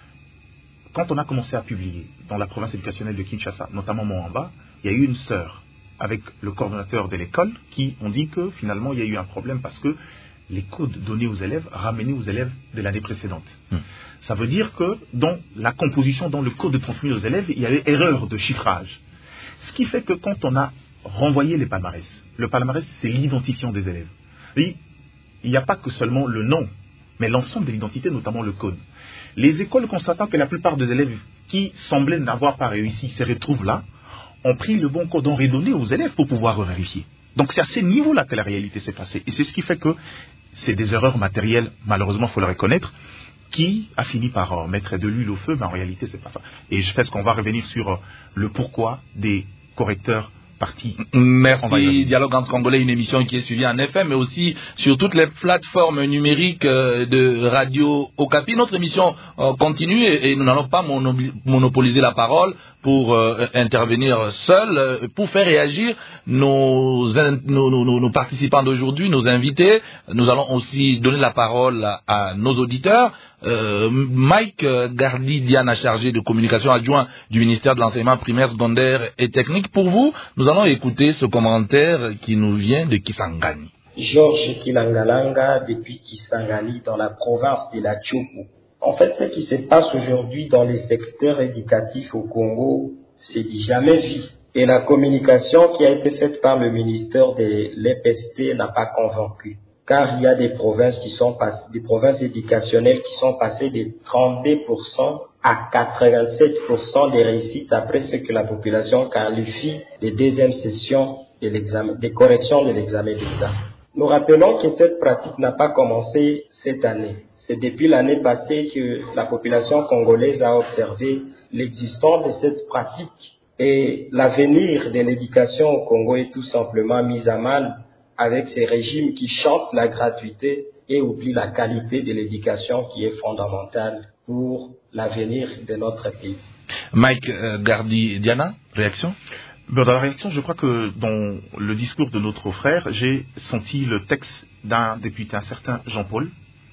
Speaker 12: Quand on a commencé à publier dans la province éducationnelle de Kinshasa, notamment Moamba, il y a eu une sœur avec le coordonnateur de l'école qui ont dit que finalement il y a eu un problème parce que les codes donnés aux élèves ramenaient aux élèves de l'année précédente. Hmm. Ça veut dire que dans la composition, dans le code transmis aux élèves, il y avait erreur de chiffrage. Ce qui fait que quand on a renvoyé les palmarès, le palmarès c'est l'identifiant des élèves. Et il n'y a pas que seulement le nom, mais l'ensemble de l'identité, notamment le code. Les écoles constatant que la plupart des élèves qui semblaient n'avoir pas réussi se retrouvent là, ont pris le bon code, ont redonné aux élèves pour pouvoir vérifier. Donc c'est à ce niveau-là que la réalité s'est passée. Et c'est ce qui fait que c'est des erreurs matérielles, malheureusement il faut le reconnaître, qui a fini par euh, mettre de l'huile au feu, mais en réalité c'est pas ça. Et je pense qu'on va revenir sur euh, le pourquoi des correcteurs partis.
Speaker 1: Merci. Dialogue entre Congolais, une émission qui est suivie en F M, mais aussi sur toutes les plateformes numériques euh, de Radio Okapi. Notre émission euh, continue et, et nous n'allons pas monopoliser la parole pour euh, intervenir seuls, euh, pour faire réagir nos, nos, nos, nos participants d'aujourd'hui, nos invités. Nous allons aussi donner la parole à, à nos auditeurs. Euh, Mike Gardi Diana, chargé de communication adjoint du ministère de l'enseignement primaire, secondaire et technique. Pour vous, nous allons écouter ce commentaire qui nous vient de Kisangani.
Speaker 13: Georges Kilangalanga, depuis Kisangani, dans la province de la Tchoupou. En fait, ce qui se passe aujourd'hui dans les secteurs éducatifs au Congo, c'est du jamais vu. Et la communication qui a été faite par le ministère de l'E P S T n'a pas convaincu. Car il y a des provinces qui sont passées, des provinces éducationnelles qui sont passées de trente-deux pour cent à quatre-vingt-sept pour cent des réussites après ce que la population qualifie de deuxième session de l'examen, des corrections de l'examen d'État. Nous rappelons que cette pratique n'a pas commencé cette année. C'est depuis l'année passée que la population congolaise a observé l'existence de cette pratique Et l'avenir de l'éducation au Congo est tout simplement mis à mal avec ces régimes qui chantent la gratuité et oublient la qualité de l'éducation qui est fondamentale pour l'avenir de notre pays.
Speaker 1: Mike euh, Gardi Diana, réaction?
Speaker 12: Dans la réaction, je crois que dans le discours de notre frère, j'ai senti le texte d'un député, un certain Jean-Paul,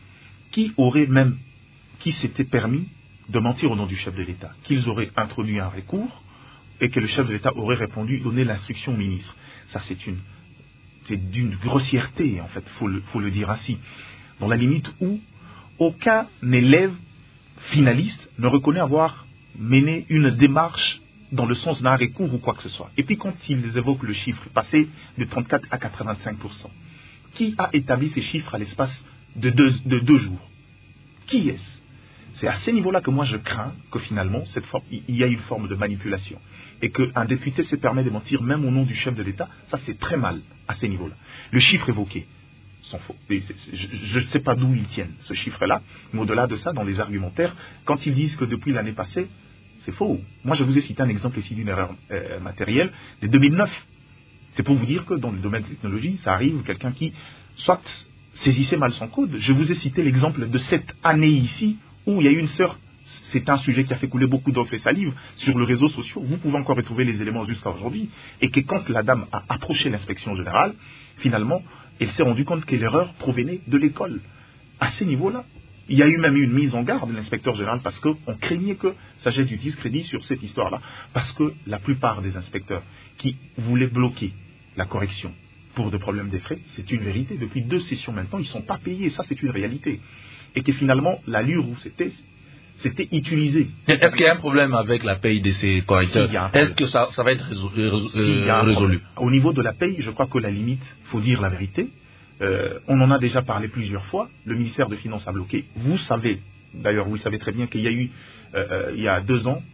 Speaker 12: qui aurait même, qui s'était permis de mentir au nom du chef de l'État, qu'ils auraient introduit un recours et que le chef de l'État aurait répondu, donner l'instruction au ministre. Ça, c'est une, c'est d'une grossièreté, en fait, faut le, faut le dire ainsi, dans la limite où aucun élève finaliste ne reconnaît avoir mené une démarche dans le sens d'un recours ou quoi que ce soit. Et puis quand ils évoquent le chiffre passé de trente-quatre à quatre-vingt-cinq pour cent, qui a établi ces chiffres à l'espace de deux, de deux jours? Qui est-ce? C'est à ce niveau-là que moi je crains que finalement cette forme, il y a une forme de manipulation. Et qu'un député se permet de mentir même au nom du chef de l'État, ça c'est très mal à ce niveau-là. Le chiffre évoqué, sont faux. Et c'est, c'est, je ne sais pas d'où ils tiennent ce chiffre-là, mais au-delà de ça, dans les argumentaires, quand ils disent que depuis l'année passée, c'est faux. Moi, je vous ai cité un exemple ici d'une erreur euh, matérielle de deux mille neuf. C'est pour vous dire que dans le domaine de la technologie, ça arrive quelqu'un qui, soit saisissait mal son code. Je vous ai cité l'exemple de cette année ici, où il y a eu une sœur, c'est un sujet qui a fait couler beaucoup d'encre et salive sur les réseaux sociaux. Vous pouvez encore retrouver les éléments jusqu'à aujourd'hui. Et que quand la dame a approché l'inspection générale, finalement, elle s'est rendue compte que l'erreur provenait de l'école. À ce niveau-là, il y a eu même une mise en garde de l'inspecteur général parce qu'on craignait que ça jette du discrédit sur cette histoire-là. Parce que la plupart des inspecteurs qui voulaient bloquer la correction pour des problèmes des frais, c'est une vérité. Depuis deux sessions maintenant, ils ne sont pas payés. Ça, c'est une réalité. Et que finalement, l'allure où c'était, c'était utilisé.
Speaker 1: Est-ce qu'il y a un problème avec la paye de ces correcteurs? Si, est-ce que ça, ça va être résolu, si, résolu?
Speaker 12: Au niveau de la paye, je crois que la limite, il faut dire la vérité. Euh, on en a déjà parlé plusieurs fois. Le ministère des Finances a bloqué. Vous savez, d'ailleurs, vous le savez très bien qu'il y a eu, euh, il y a deux ans,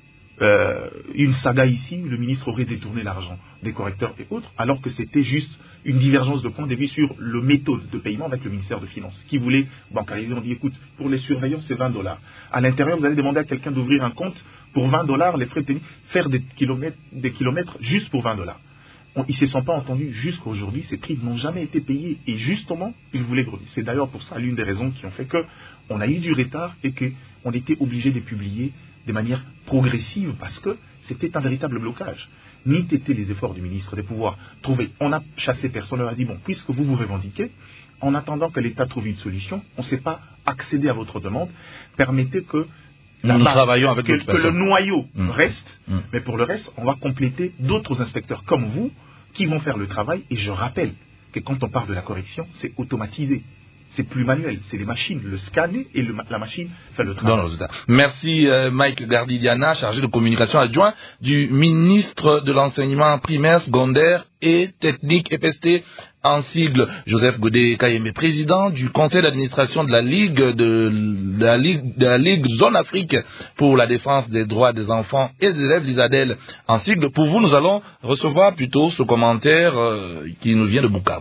Speaker 12: euh, une saga ici où le ministre aurait détourné l'argent des correcteurs et autres, alors que c'était juste une divergence de point de vue sur le méthode de paiement avec le ministère des Finances, qui voulait bancariser. On dit, écoute, pour les surveillants, c'est vingt dollars. À l'intérieur, vous allez demander à quelqu'un d'ouvrir un compte pour vingt dollars, les frais de tenue, faire des kilomètres, des kilomètres juste pour vingt dollars. Ils ne se sont pas entendus jusqu'à aujourd'hui, ces prix n'ont jamais été payés et justement, ils voulaient grandir. C'est d'ailleurs pour ça l'une des raisons qui ont fait qu'on a eu du retard et qu'on était obligé de publier de manière progressive parce que c'était un véritable blocage. Ni t'étaient les efforts du ministre de pouvoir trouver. On a chassé personne, on a dit bon, puisque vous vous revendiquez, en attendant que l'État trouve une solution, on ne sait pas accéder à votre demande, permettez que
Speaker 1: Nous, nous travaillons avec
Speaker 12: que, que le noyau mmh. reste, mmh. mais pour le reste, on va compléter d'autres inspecteurs comme vous qui vont faire le travail. Et je rappelle que quand on parle de la correction, c'est automatisé. C'est plus manuel, c'est les machines, le scanner et le, la machine fait le travail.
Speaker 1: Non, non, merci euh, Mike Gardi-Diana, chargé de communication adjoint du ministre de l'enseignement primaire, secondaire et technique E P S T en sigle. Joseph Godé-Kayembe, président du conseil d'administration de la Ligue de, de, la Ligue de la Ligue Zone Afrique pour la défense des droits des enfants et des élèves, l'ISADEL en sigle. Pour vous, nous allons recevoir plutôt ce commentaire euh, qui nous vient de Bukavu.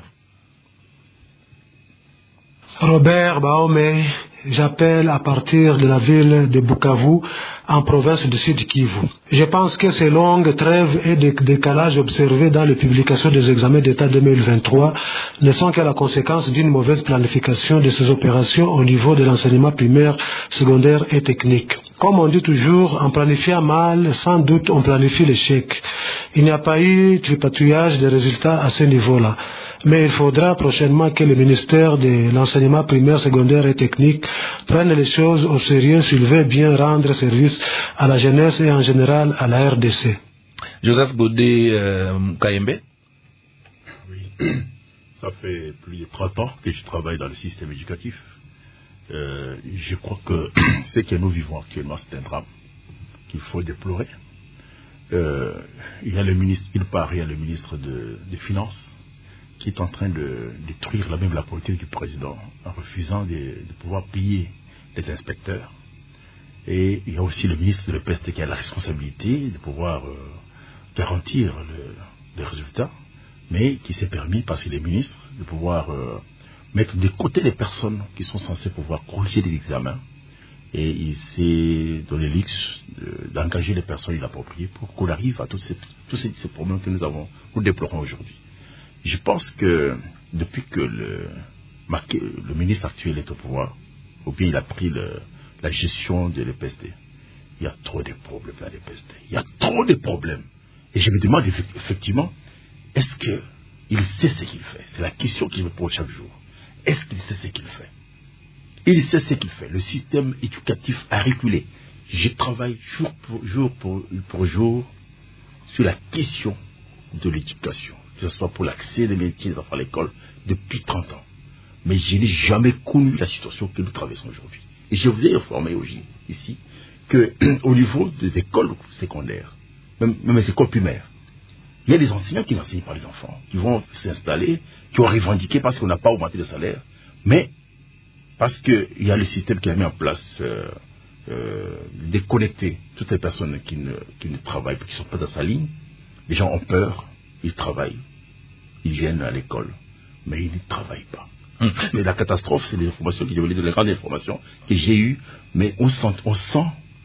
Speaker 14: Robert Baome, j'appelle à partir de la ville de Bukavu, en province du Sud Kivu. Je pense que ces longues trêves et de décalages observés dans les publications des examens d'État deux mille vingt-trois ne sont que la conséquence d'une mauvaise planification de ces opérations au niveau de l'enseignement primaire, secondaire et technique. Comme on dit toujours, en planifiant mal, sans doute on planifie l'échec. Il n'y a pas eu tripatouillage des résultats à ce niveau-là. Mais il faudra prochainement que le ministère de l'enseignement primaire, secondaire et technique prenne les choses au sérieux s'il veut bien rendre service à la jeunesse et en général à la R D C.
Speaker 1: Joseph Godé-Kayembe. Euh,
Speaker 10: oui, ça fait plus de trente ans que je travaille dans le système éducatif. Euh, je crois que ce que nous vivons actuellement, c'est un drame qu'il faut déplorer. Euh, il y a le ministre, il part, il y a le ministre de, des Finances qui est en train de détruire la même la politique du président en refusant de, de pouvoir payer les inspecteurs. Et il y a aussi le ministre de l'E P S T qui a la responsabilité de pouvoir euh, garantir le, les résultats, mais qui s'est permis, parce qu'il est ministre, de pouvoir euh, mettre de côté les personnes qui sont censées pouvoir corriger les examens Et il s'est donné luxe d'engager les personnes inappropriées pour qu'on arrive à tous ces, tous ces, ces problèmes que nous avons, nous déplorons aujourd'hui. Je pense que depuis que le, le ministre actuel est au pouvoir, ou bien il a pris le, la gestion de l'E P S D, il y a trop de problèmes dans l'E P S D. Il y a trop de problèmes. Et je me demande effectivement, est-ce qu'il sait ce qu'il fait? C'est la question qu'il me pose chaque jour. Est-ce qu'il sait ce qu'il fait? Il sait ce qu'il fait. Le système éducatif a reculé. Je travaille jour pour jour, pour, pour jour sur la question de l'éducation, que ce soit pour l'accès des métiers des enfants à l'école depuis trente ans. Mais je n'ai jamais connu la situation que nous traversons aujourd'hui. Et je vous ai informé aujourd'hui, ici, qu'au niveau des écoles secondaires, même, même les écoles primaires, il y a des enseignants qui n'enseignent pas les enfants, qui vont s'installer, qui ont revendiqué parce qu'on n'a pas augmenté le salaire, mais parce qu'il y a le système qui a mis en place euh, euh, déconnecter toutes les personnes qui ne, qui ne travaillent pas, qui ne sont pas dans sa ligne. Les gens ont peur, ils travaillent, ils viennent à l'école, mais ils ne travaillent pas. Hum. Mais la catastrophe, c'est les informations qui devenaient de les grandes informations que j'ai eues, mais on sent, on sent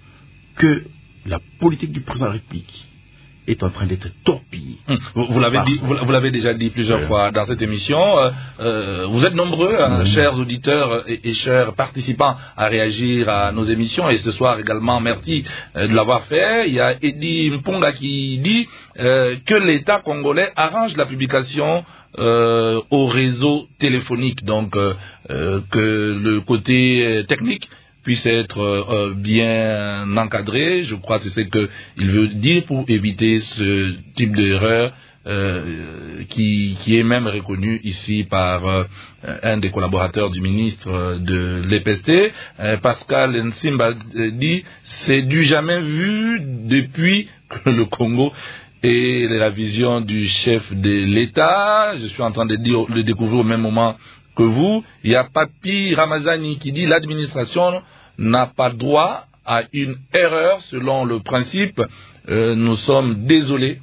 Speaker 10: que la politique du président de la République est en train d'être torpillée.
Speaker 1: Hum. Vous, vous l'avez dit, vous, vous l'avez déjà dit plusieurs ouais. fois dans cette émission. Euh, euh, vous êtes nombreux, hein, mmh. chers auditeurs et, et chers participants, à réagir à nos émissions. Et ce soir également, merci euh, de l'avoir fait. Il y a Eddie Mponga qui dit euh, que l'État congolais arrange la publication euh, au réseau téléphonique. Donc euh, euh, que le côté technique puisse être euh, bien encadré. Je crois que c'est ce qu'il veut dire pour éviter ce type d'erreur euh, qui, qui est même reconnu ici par euh, un des collaborateurs du ministre de l'E P S D. Euh, Pascal Nsimba dit « C'est du jamais vu depuis que le Congo et la vision du chef de l'État. » Je suis en train de dire, le découvrir au même moment que vous. Il y a Papi Ramazani qui dit l'administration n'a pas droit à une erreur selon le principe. Euh, nous sommes désolés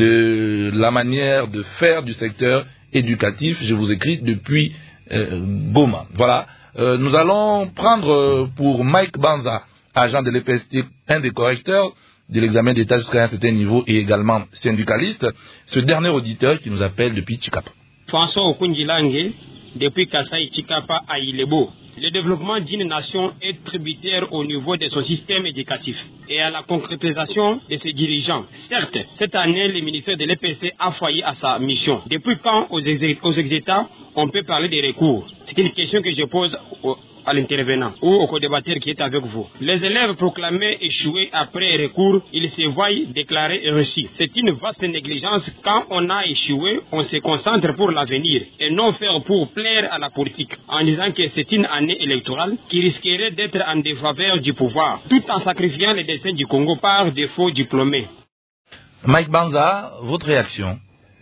Speaker 1: de la manière de faire du secteur éducatif. Je vous écris depuis euh, Goma. Voilà. Euh, nous allons prendre pour Mike Banza, agent de l'E P S D, un des correcteurs de l'examen d'État jusqu'à un certain niveau et également syndicaliste, ce dernier auditeur qui nous appelle depuis Chikapa.
Speaker 15: François Okundilange, depuis Kasaï Chikapa à Ilebo. Le développement d'une nation est tributaire au niveau de son système éducatif et à la concrétisation de ses dirigeants. Certes, cette année, le ministère de l'E P S D a failli à sa mission. Depuis quand aux, ex aux ex-États, on peut parler des recours? C'est une question que je pose au à l'intervenant ou au co-débatteur qui est avec vous. Les élèves proclamés échoués après recours, ils se voient déclarés reçus. C'est une vaste négligence. Quand on a échoué, on se concentre pour l'avenir et non faire pour plaire à la politique en disant que c'est une année électorale qui risquerait d'être en défaveur du pouvoir, tout en sacrifiant les destins du Congo par des faux diplômés.
Speaker 1: Mike Banza, votre réaction?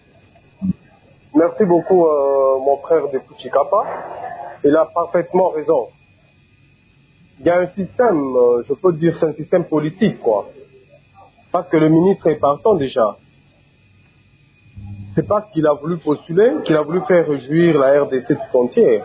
Speaker 11: Merci beaucoup, euh, mon frère de Chikapa. Il a parfaitement raison. Il y a un système, euh, je peux dire c'est un système politique, quoi. Parce que le ministre est partant déjà. C'est parce qu'il a voulu postuler, qu'il a voulu faire réjouir la R D C tout entière.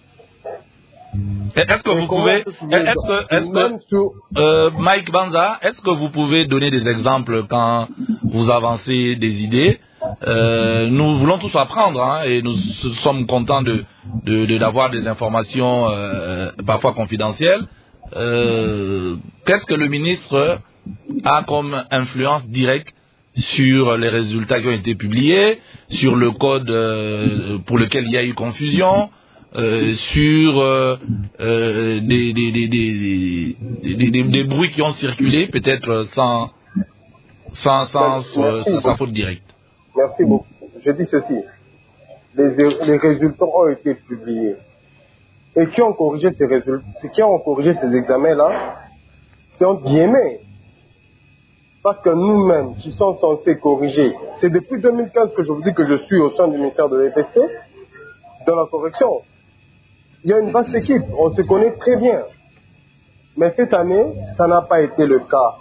Speaker 1: Est-ce que vous pouvez, est-ce que, est-ce que, euh, Mike Banza, est-ce que vous pouvez donner des exemples quand vous avancez des idées? Euh, nous voulons tous apprendre, hein, et nous sommes contents de, de, de d'avoir des informations euh, parfois confidentielles. Euh, qu'est-ce que le ministre a comme influence directe sur les résultats qui ont été publiés, sur le code euh, pour lequel il y a eu confusion, euh, sur euh, euh, des, des, des, des, des, des, des bruits qui ont circulé, peut-être sans, sans, sans, sans, sans faute directe.
Speaker 11: Merci beaucoup. Je dis ceci. Les, les résultats ont été publiés. Et qui ont corrigé ces résultats, qui ont corrigé ces examens-là, c'est entre guillemets. Parce que nous-mêmes, qui sommes censés corriger, c'est depuis deux mille quinze que je vous dis que je suis au sein du ministère de l'E P S D, dans la correction. Il y a une vaste équipe, on se connaît très bien. Mais cette année, ça n'a pas été le cas.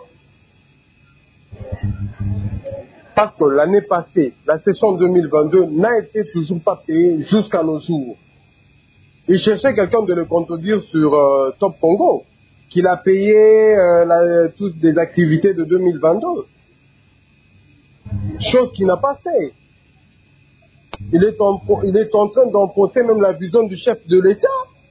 Speaker 11: Parce que l'année passée, la session deux mille vingt-deux n'a été toujours pas payée jusqu'à nos jours. Ils cherchaient quelqu'un de le contredire sur euh, Top Congo, qu'il a payé euh, la, toutes les activités de deux mille vingt-deux. Chose qu'il n'a pas fait. Il est en, il est en train d'emporter même la vision du chef de l'État.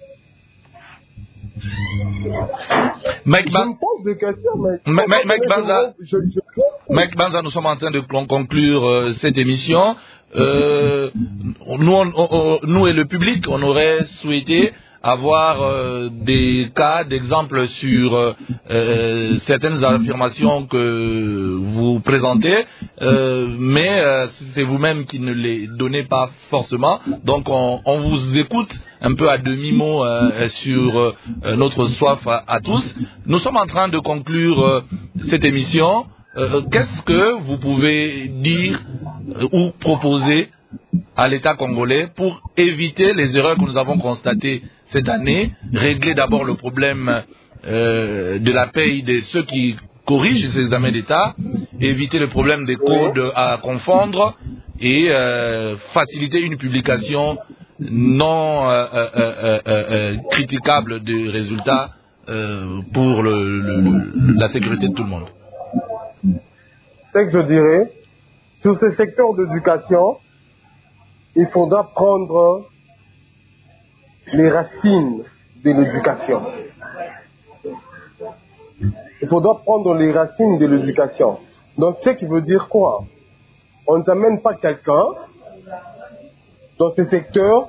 Speaker 1: Mike
Speaker 11: je me pose des questions, mais...
Speaker 1: Mike, Mike, Mike Banza, je, je... Mike Banza, nous sommes en train de conclure euh, cette émission. Euh, nous, on, on, nous et le public, on aurait souhaité avoir euh, des cas d'exemples sur euh, euh, certaines affirmations que vous présentez, euh, mais euh, c'est vous-même qui ne les donnez pas forcément. Donc on, on vous écoute un peu à demi-mot euh, sur euh, notre soif à, à tous. Nous sommes en train de conclure euh, cette émission. Euh, qu'est-ce que vous pouvez dire euh, ou proposer à l'État congolais pour éviter les erreurs que nous avons constatées cette année, régler d'abord le problème euh, de la paye de ceux qui corrigent ces examens d'État, éviter le problème des codes à confondre et euh, faciliter une publication non euh, euh, euh, euh, critiquable des résultats euh, pour le, le, le, la sécurité de tout le monde.
Speaker 11: C'est que je dirais, sur ce secteur d'éducation, il faudra prendre les racines de l'éducation. Il faudra prendre les racines de l'éducation. Donc, ce qui veut dire quoi? On ne t'amène pas quelqu'un dans ce secteur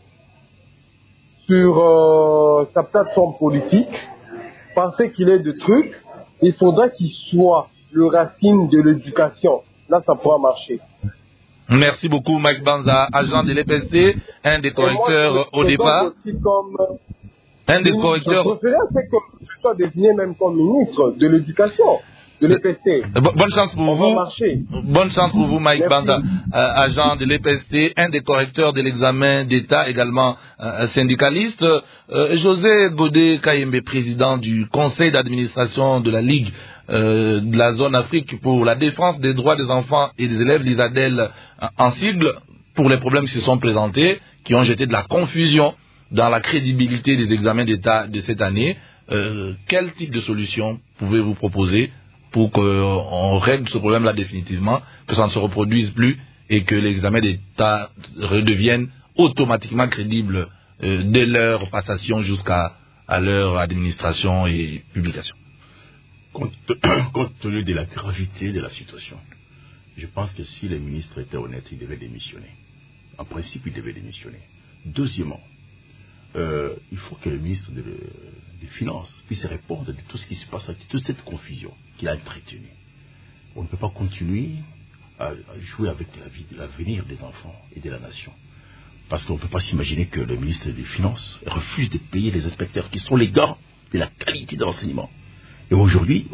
Speaker 11: sur euh, sa plateforme politique parce qu'il est de trucs. Il faudra qu'il soit le racine de l'éducation. Là, ça pourra marcher.
Speaker 1: Merci beaucoup, Mike Banza, agent de l'E P S T, un des correcteurs moi, je, je au départ.
Speaker 11: Comme,
Speaker 1: un des correcteurs.
Speaker 11: Je préférais que je sois désigné même comme ministre de l'éducation de l'E P S T.
Speaker 1: Bonne chance pour vous. Bonne chance pour vous, Mike Merci. Banza, euh, agent de l'E P S T, un des correcteurs de l'examen d'État, également euh, syndicaliste. Euh, José Godé Kayembe, président du conseil d'administration de la Ligue Euh, de la zone Afrique pour la défense des droits des enfants et des élèves, l'ISADEL euh, en sigle, pour les problèmes qui se sont présentés, qui ont jeté de la confusion dans la crédibilité des examens d'État de cette année. Euh, quel type de solution pouvez-vous proposer pour qu'on règle ce problème-là définitivement, que ça ne se reproduise plus et que l'examen d'État redevienne automatiquement crédible euh, dès leur passation jusqu'à à leur administration et publication?
Speaker 10: Compte, compte tenu de la gravité de la situation, je pense que si les ministres étaient honnêtes, ils devaient démissionner. En principe, ils devaient démissionner. Deuxièmement, euh, il faut que le ministre de, des Finances puisse répondre de tout ce qui se passe, de toute cette confusion qu'il a entretenue. On ne peut pas continuer à, à jouer avec la vie, l'avenir des enfants et de la nation. Parce qu'on ne peut pas s'imaginer que le ministre des Finances refuse de payer les inspecteurs qui sont les garants de la qualité de l'enseignement. Et aujourd'hui,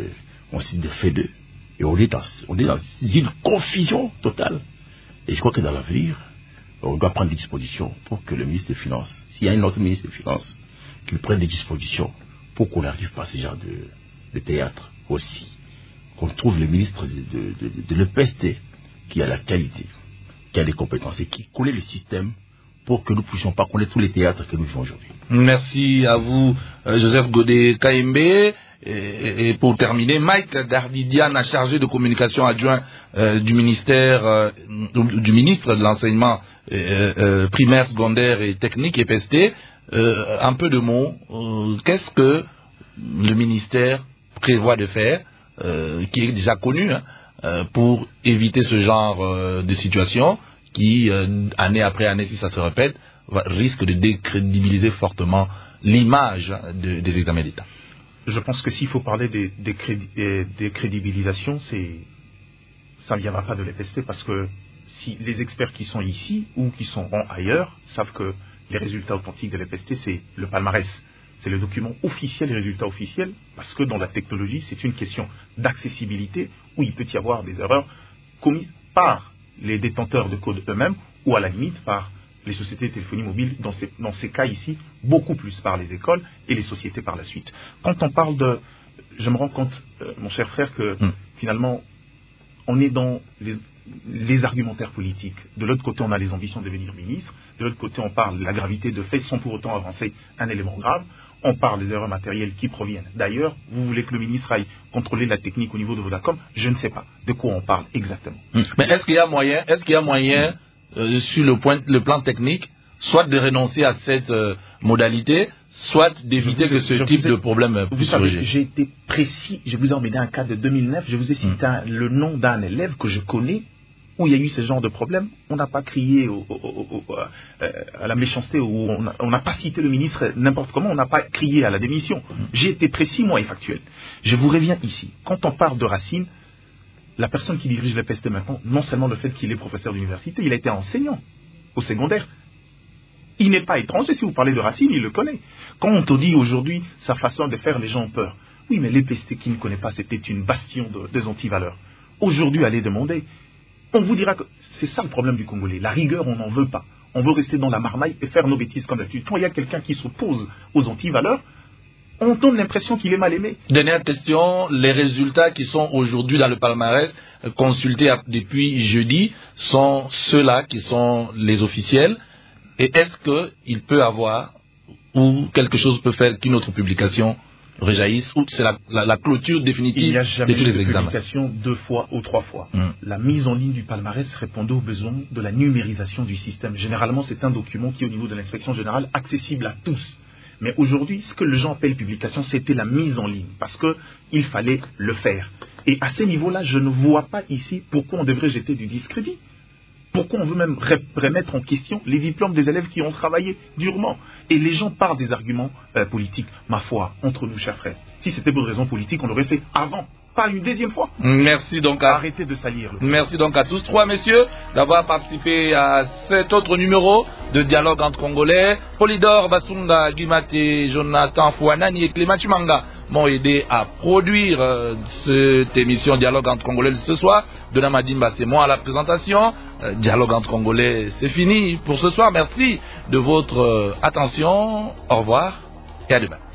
Speaker 10: on s'est défait d'eux. Et on est, dans, on est dans une confusion totale. Et je crois que dans l'avenir, on doit prendre des dispositions pour que le ministre des Finances, s'il y a un autre ministre des Finances, qu'il prenne des dispositions pour qu'on n'arrive pas à ce genre de, de théâtre aussi. Qu'on trouve le ministre de, de, de, de l'E P S T qui a la qualité, qui a les compétences et qui connaît le système pour que nous ne puissions pas connaître tous les théâtres que nous vivons aujourd'hui.
Speaker 1: Merci à vous, Joseph Godé Kayembe. Et, et pour terminer, Mike Dardidian, chargé de communication adjoint euh, du ministère, euh, du ministre de l'enseignement euh, euh, primaire, secondaire et technique, E P S T, euh, un peu de mots. Euh, qu'est-ce que le ministère prévoit de faire, euh, qui est déjà connu, hein, euh, pour éviter ce genre euh, de situation qui, euh, année après année, si ça se répète, va, risque de décrédibiliser fortement l'image de, des examens d'État?
Speaker 12: Je pense que s'il faut parler des, des, crédi, des crédibilisations, c'est, ça ne viendra pas de l'E P S T parce que si les experts qui sont ici ou qui sont ailleurs savent que les résultats authentiques de l'E P S T, c'est le palmarès. C'est le document officiel, les résultats officiels, parce que dans la technologie, c'est une question d'accessibilité où il peut y avoir des erreurs commises par les détenteurs de code eux-mêmes ou à la limite par les sociétés de téléphonie mobile, dans ces, dans ces cas ici, beaucoup plus par les écoles et les sociétés par la suite. Quand on parle de... Je me rends compte, euh, mon cher frère, que mm. finalement, on est dans les, les argumentaires politiques. De l'autre côté, on a les ambitions de devenir ministre. De l'autre côté, on parle de la gravité de faits sans pour autant avancer un élément grave. On parle des erreurs matérielles qui proviennent. D'ailleurs, vous voulez que le ministre aille contrôler la technique au niveau de Vodacom? Je ne sais pas de quoi on parle exactement.
Speaker 1: Mmh. Mais est-ce qu'il y a moyen, est-ce qu'il y a moyen euh, sur le, point, le plan technique, soit de renoncer à cette euh, modalité, soit d'éviter que ce type ai, de problème puisse surgir?
Speaker 12: J'ai été précis. Je vous ai emmené un cas de deux mille neuf. Je vous ai cité mmh. un, le nom d'un élève que je connais où il y a eu ce genre de problème. On n'a pas crié au, au, au, au, à la méchanceté, ou on n'a pas cité le ministre n'importe comment, on n'a pas crié à la démission. Mmh. J'ai été précis, moi, et factuel. Je vous reviens ici. Quand on parle de Racine, la personne qui dirige le P S T maintenant, non seulement le fait qu'il est professeur d'université, il a été enseignant au secondaire. Il n'est pas étranger. Si vous parlez de Racine, il le connaît. Quand on te dit aujourd'hui sa façon de faire, les gens ont peur. Oui, mais l'E P S T qui ne connaît pas, c'était une bastion de, des antivaleurs. Aujourd'hui, allez demander. On vous dira que c'est ça le problème du Congolais. La rigueur, on n'en veut pas. On veut rester dans la marmaille et faire nos bêtises comme d'habitude. Quand il y a quelqu'un qui s'oppose aux antivaleurs, on donne l'impression qu'il est mal aimé.
Speaker 1: Dernière question, les résultats qui sont aujourd'hui dans le palmarès consultés depuis jeudi sont ceux-là qui sont les officiels. Et est-ce qu'il peut avoir, ou quelque chose peut faire qu'une autre publication réjaillisse, ou c'est la, la, la clôture définitive de tous les
Speaker 12: de
Speaker 1: examens?
Speaker 12: Publication deux fois ou trois fois.
Speaker 1: Mm.
Speaker 12: La mise en ligne du palmarès répondait aux besoins de la numérisation du système. Généralement, c'est un document qui est au niveau de l'inspection générale accessible à tous. Mais aujourd'hui, ce que les gens appellent publication, c'était la mise en ligne, parce qu'il fallait le faire. Et à ce niveau-là, je ne vois pas ici pourquoi on devrait jeter du discrédit. Pourquoi on veut même remettre en question les diplômes des élèves qui ont travaillé durement? Et les gens parlent des arguments euh, politiques. Ma foi, entre nous, chers frères, si c'était pour des raisons politiques, on l'aurait fait avant, pas une deuxième fois.
Speaker 1: Merci donc à...
Speaker 12: Arrêtez de salir. Le...
Speaker 1: Merci donc à tous trois messieurs d'avoir participé à cet autre numéro de Dialogue entre Congolais. Polydor Basunda, Guimate, Jonathan Fouanani et Clément Chimanga m'ont aidé à produire euh, cette émission Dialogue entre Congolais de ce soir. Donamadimba, c'est moi à la présentation. Euh, Dialogue entre Congolais, c'est fini pour ce soir. Merci de votre euh, attention. Au revoir et à demain.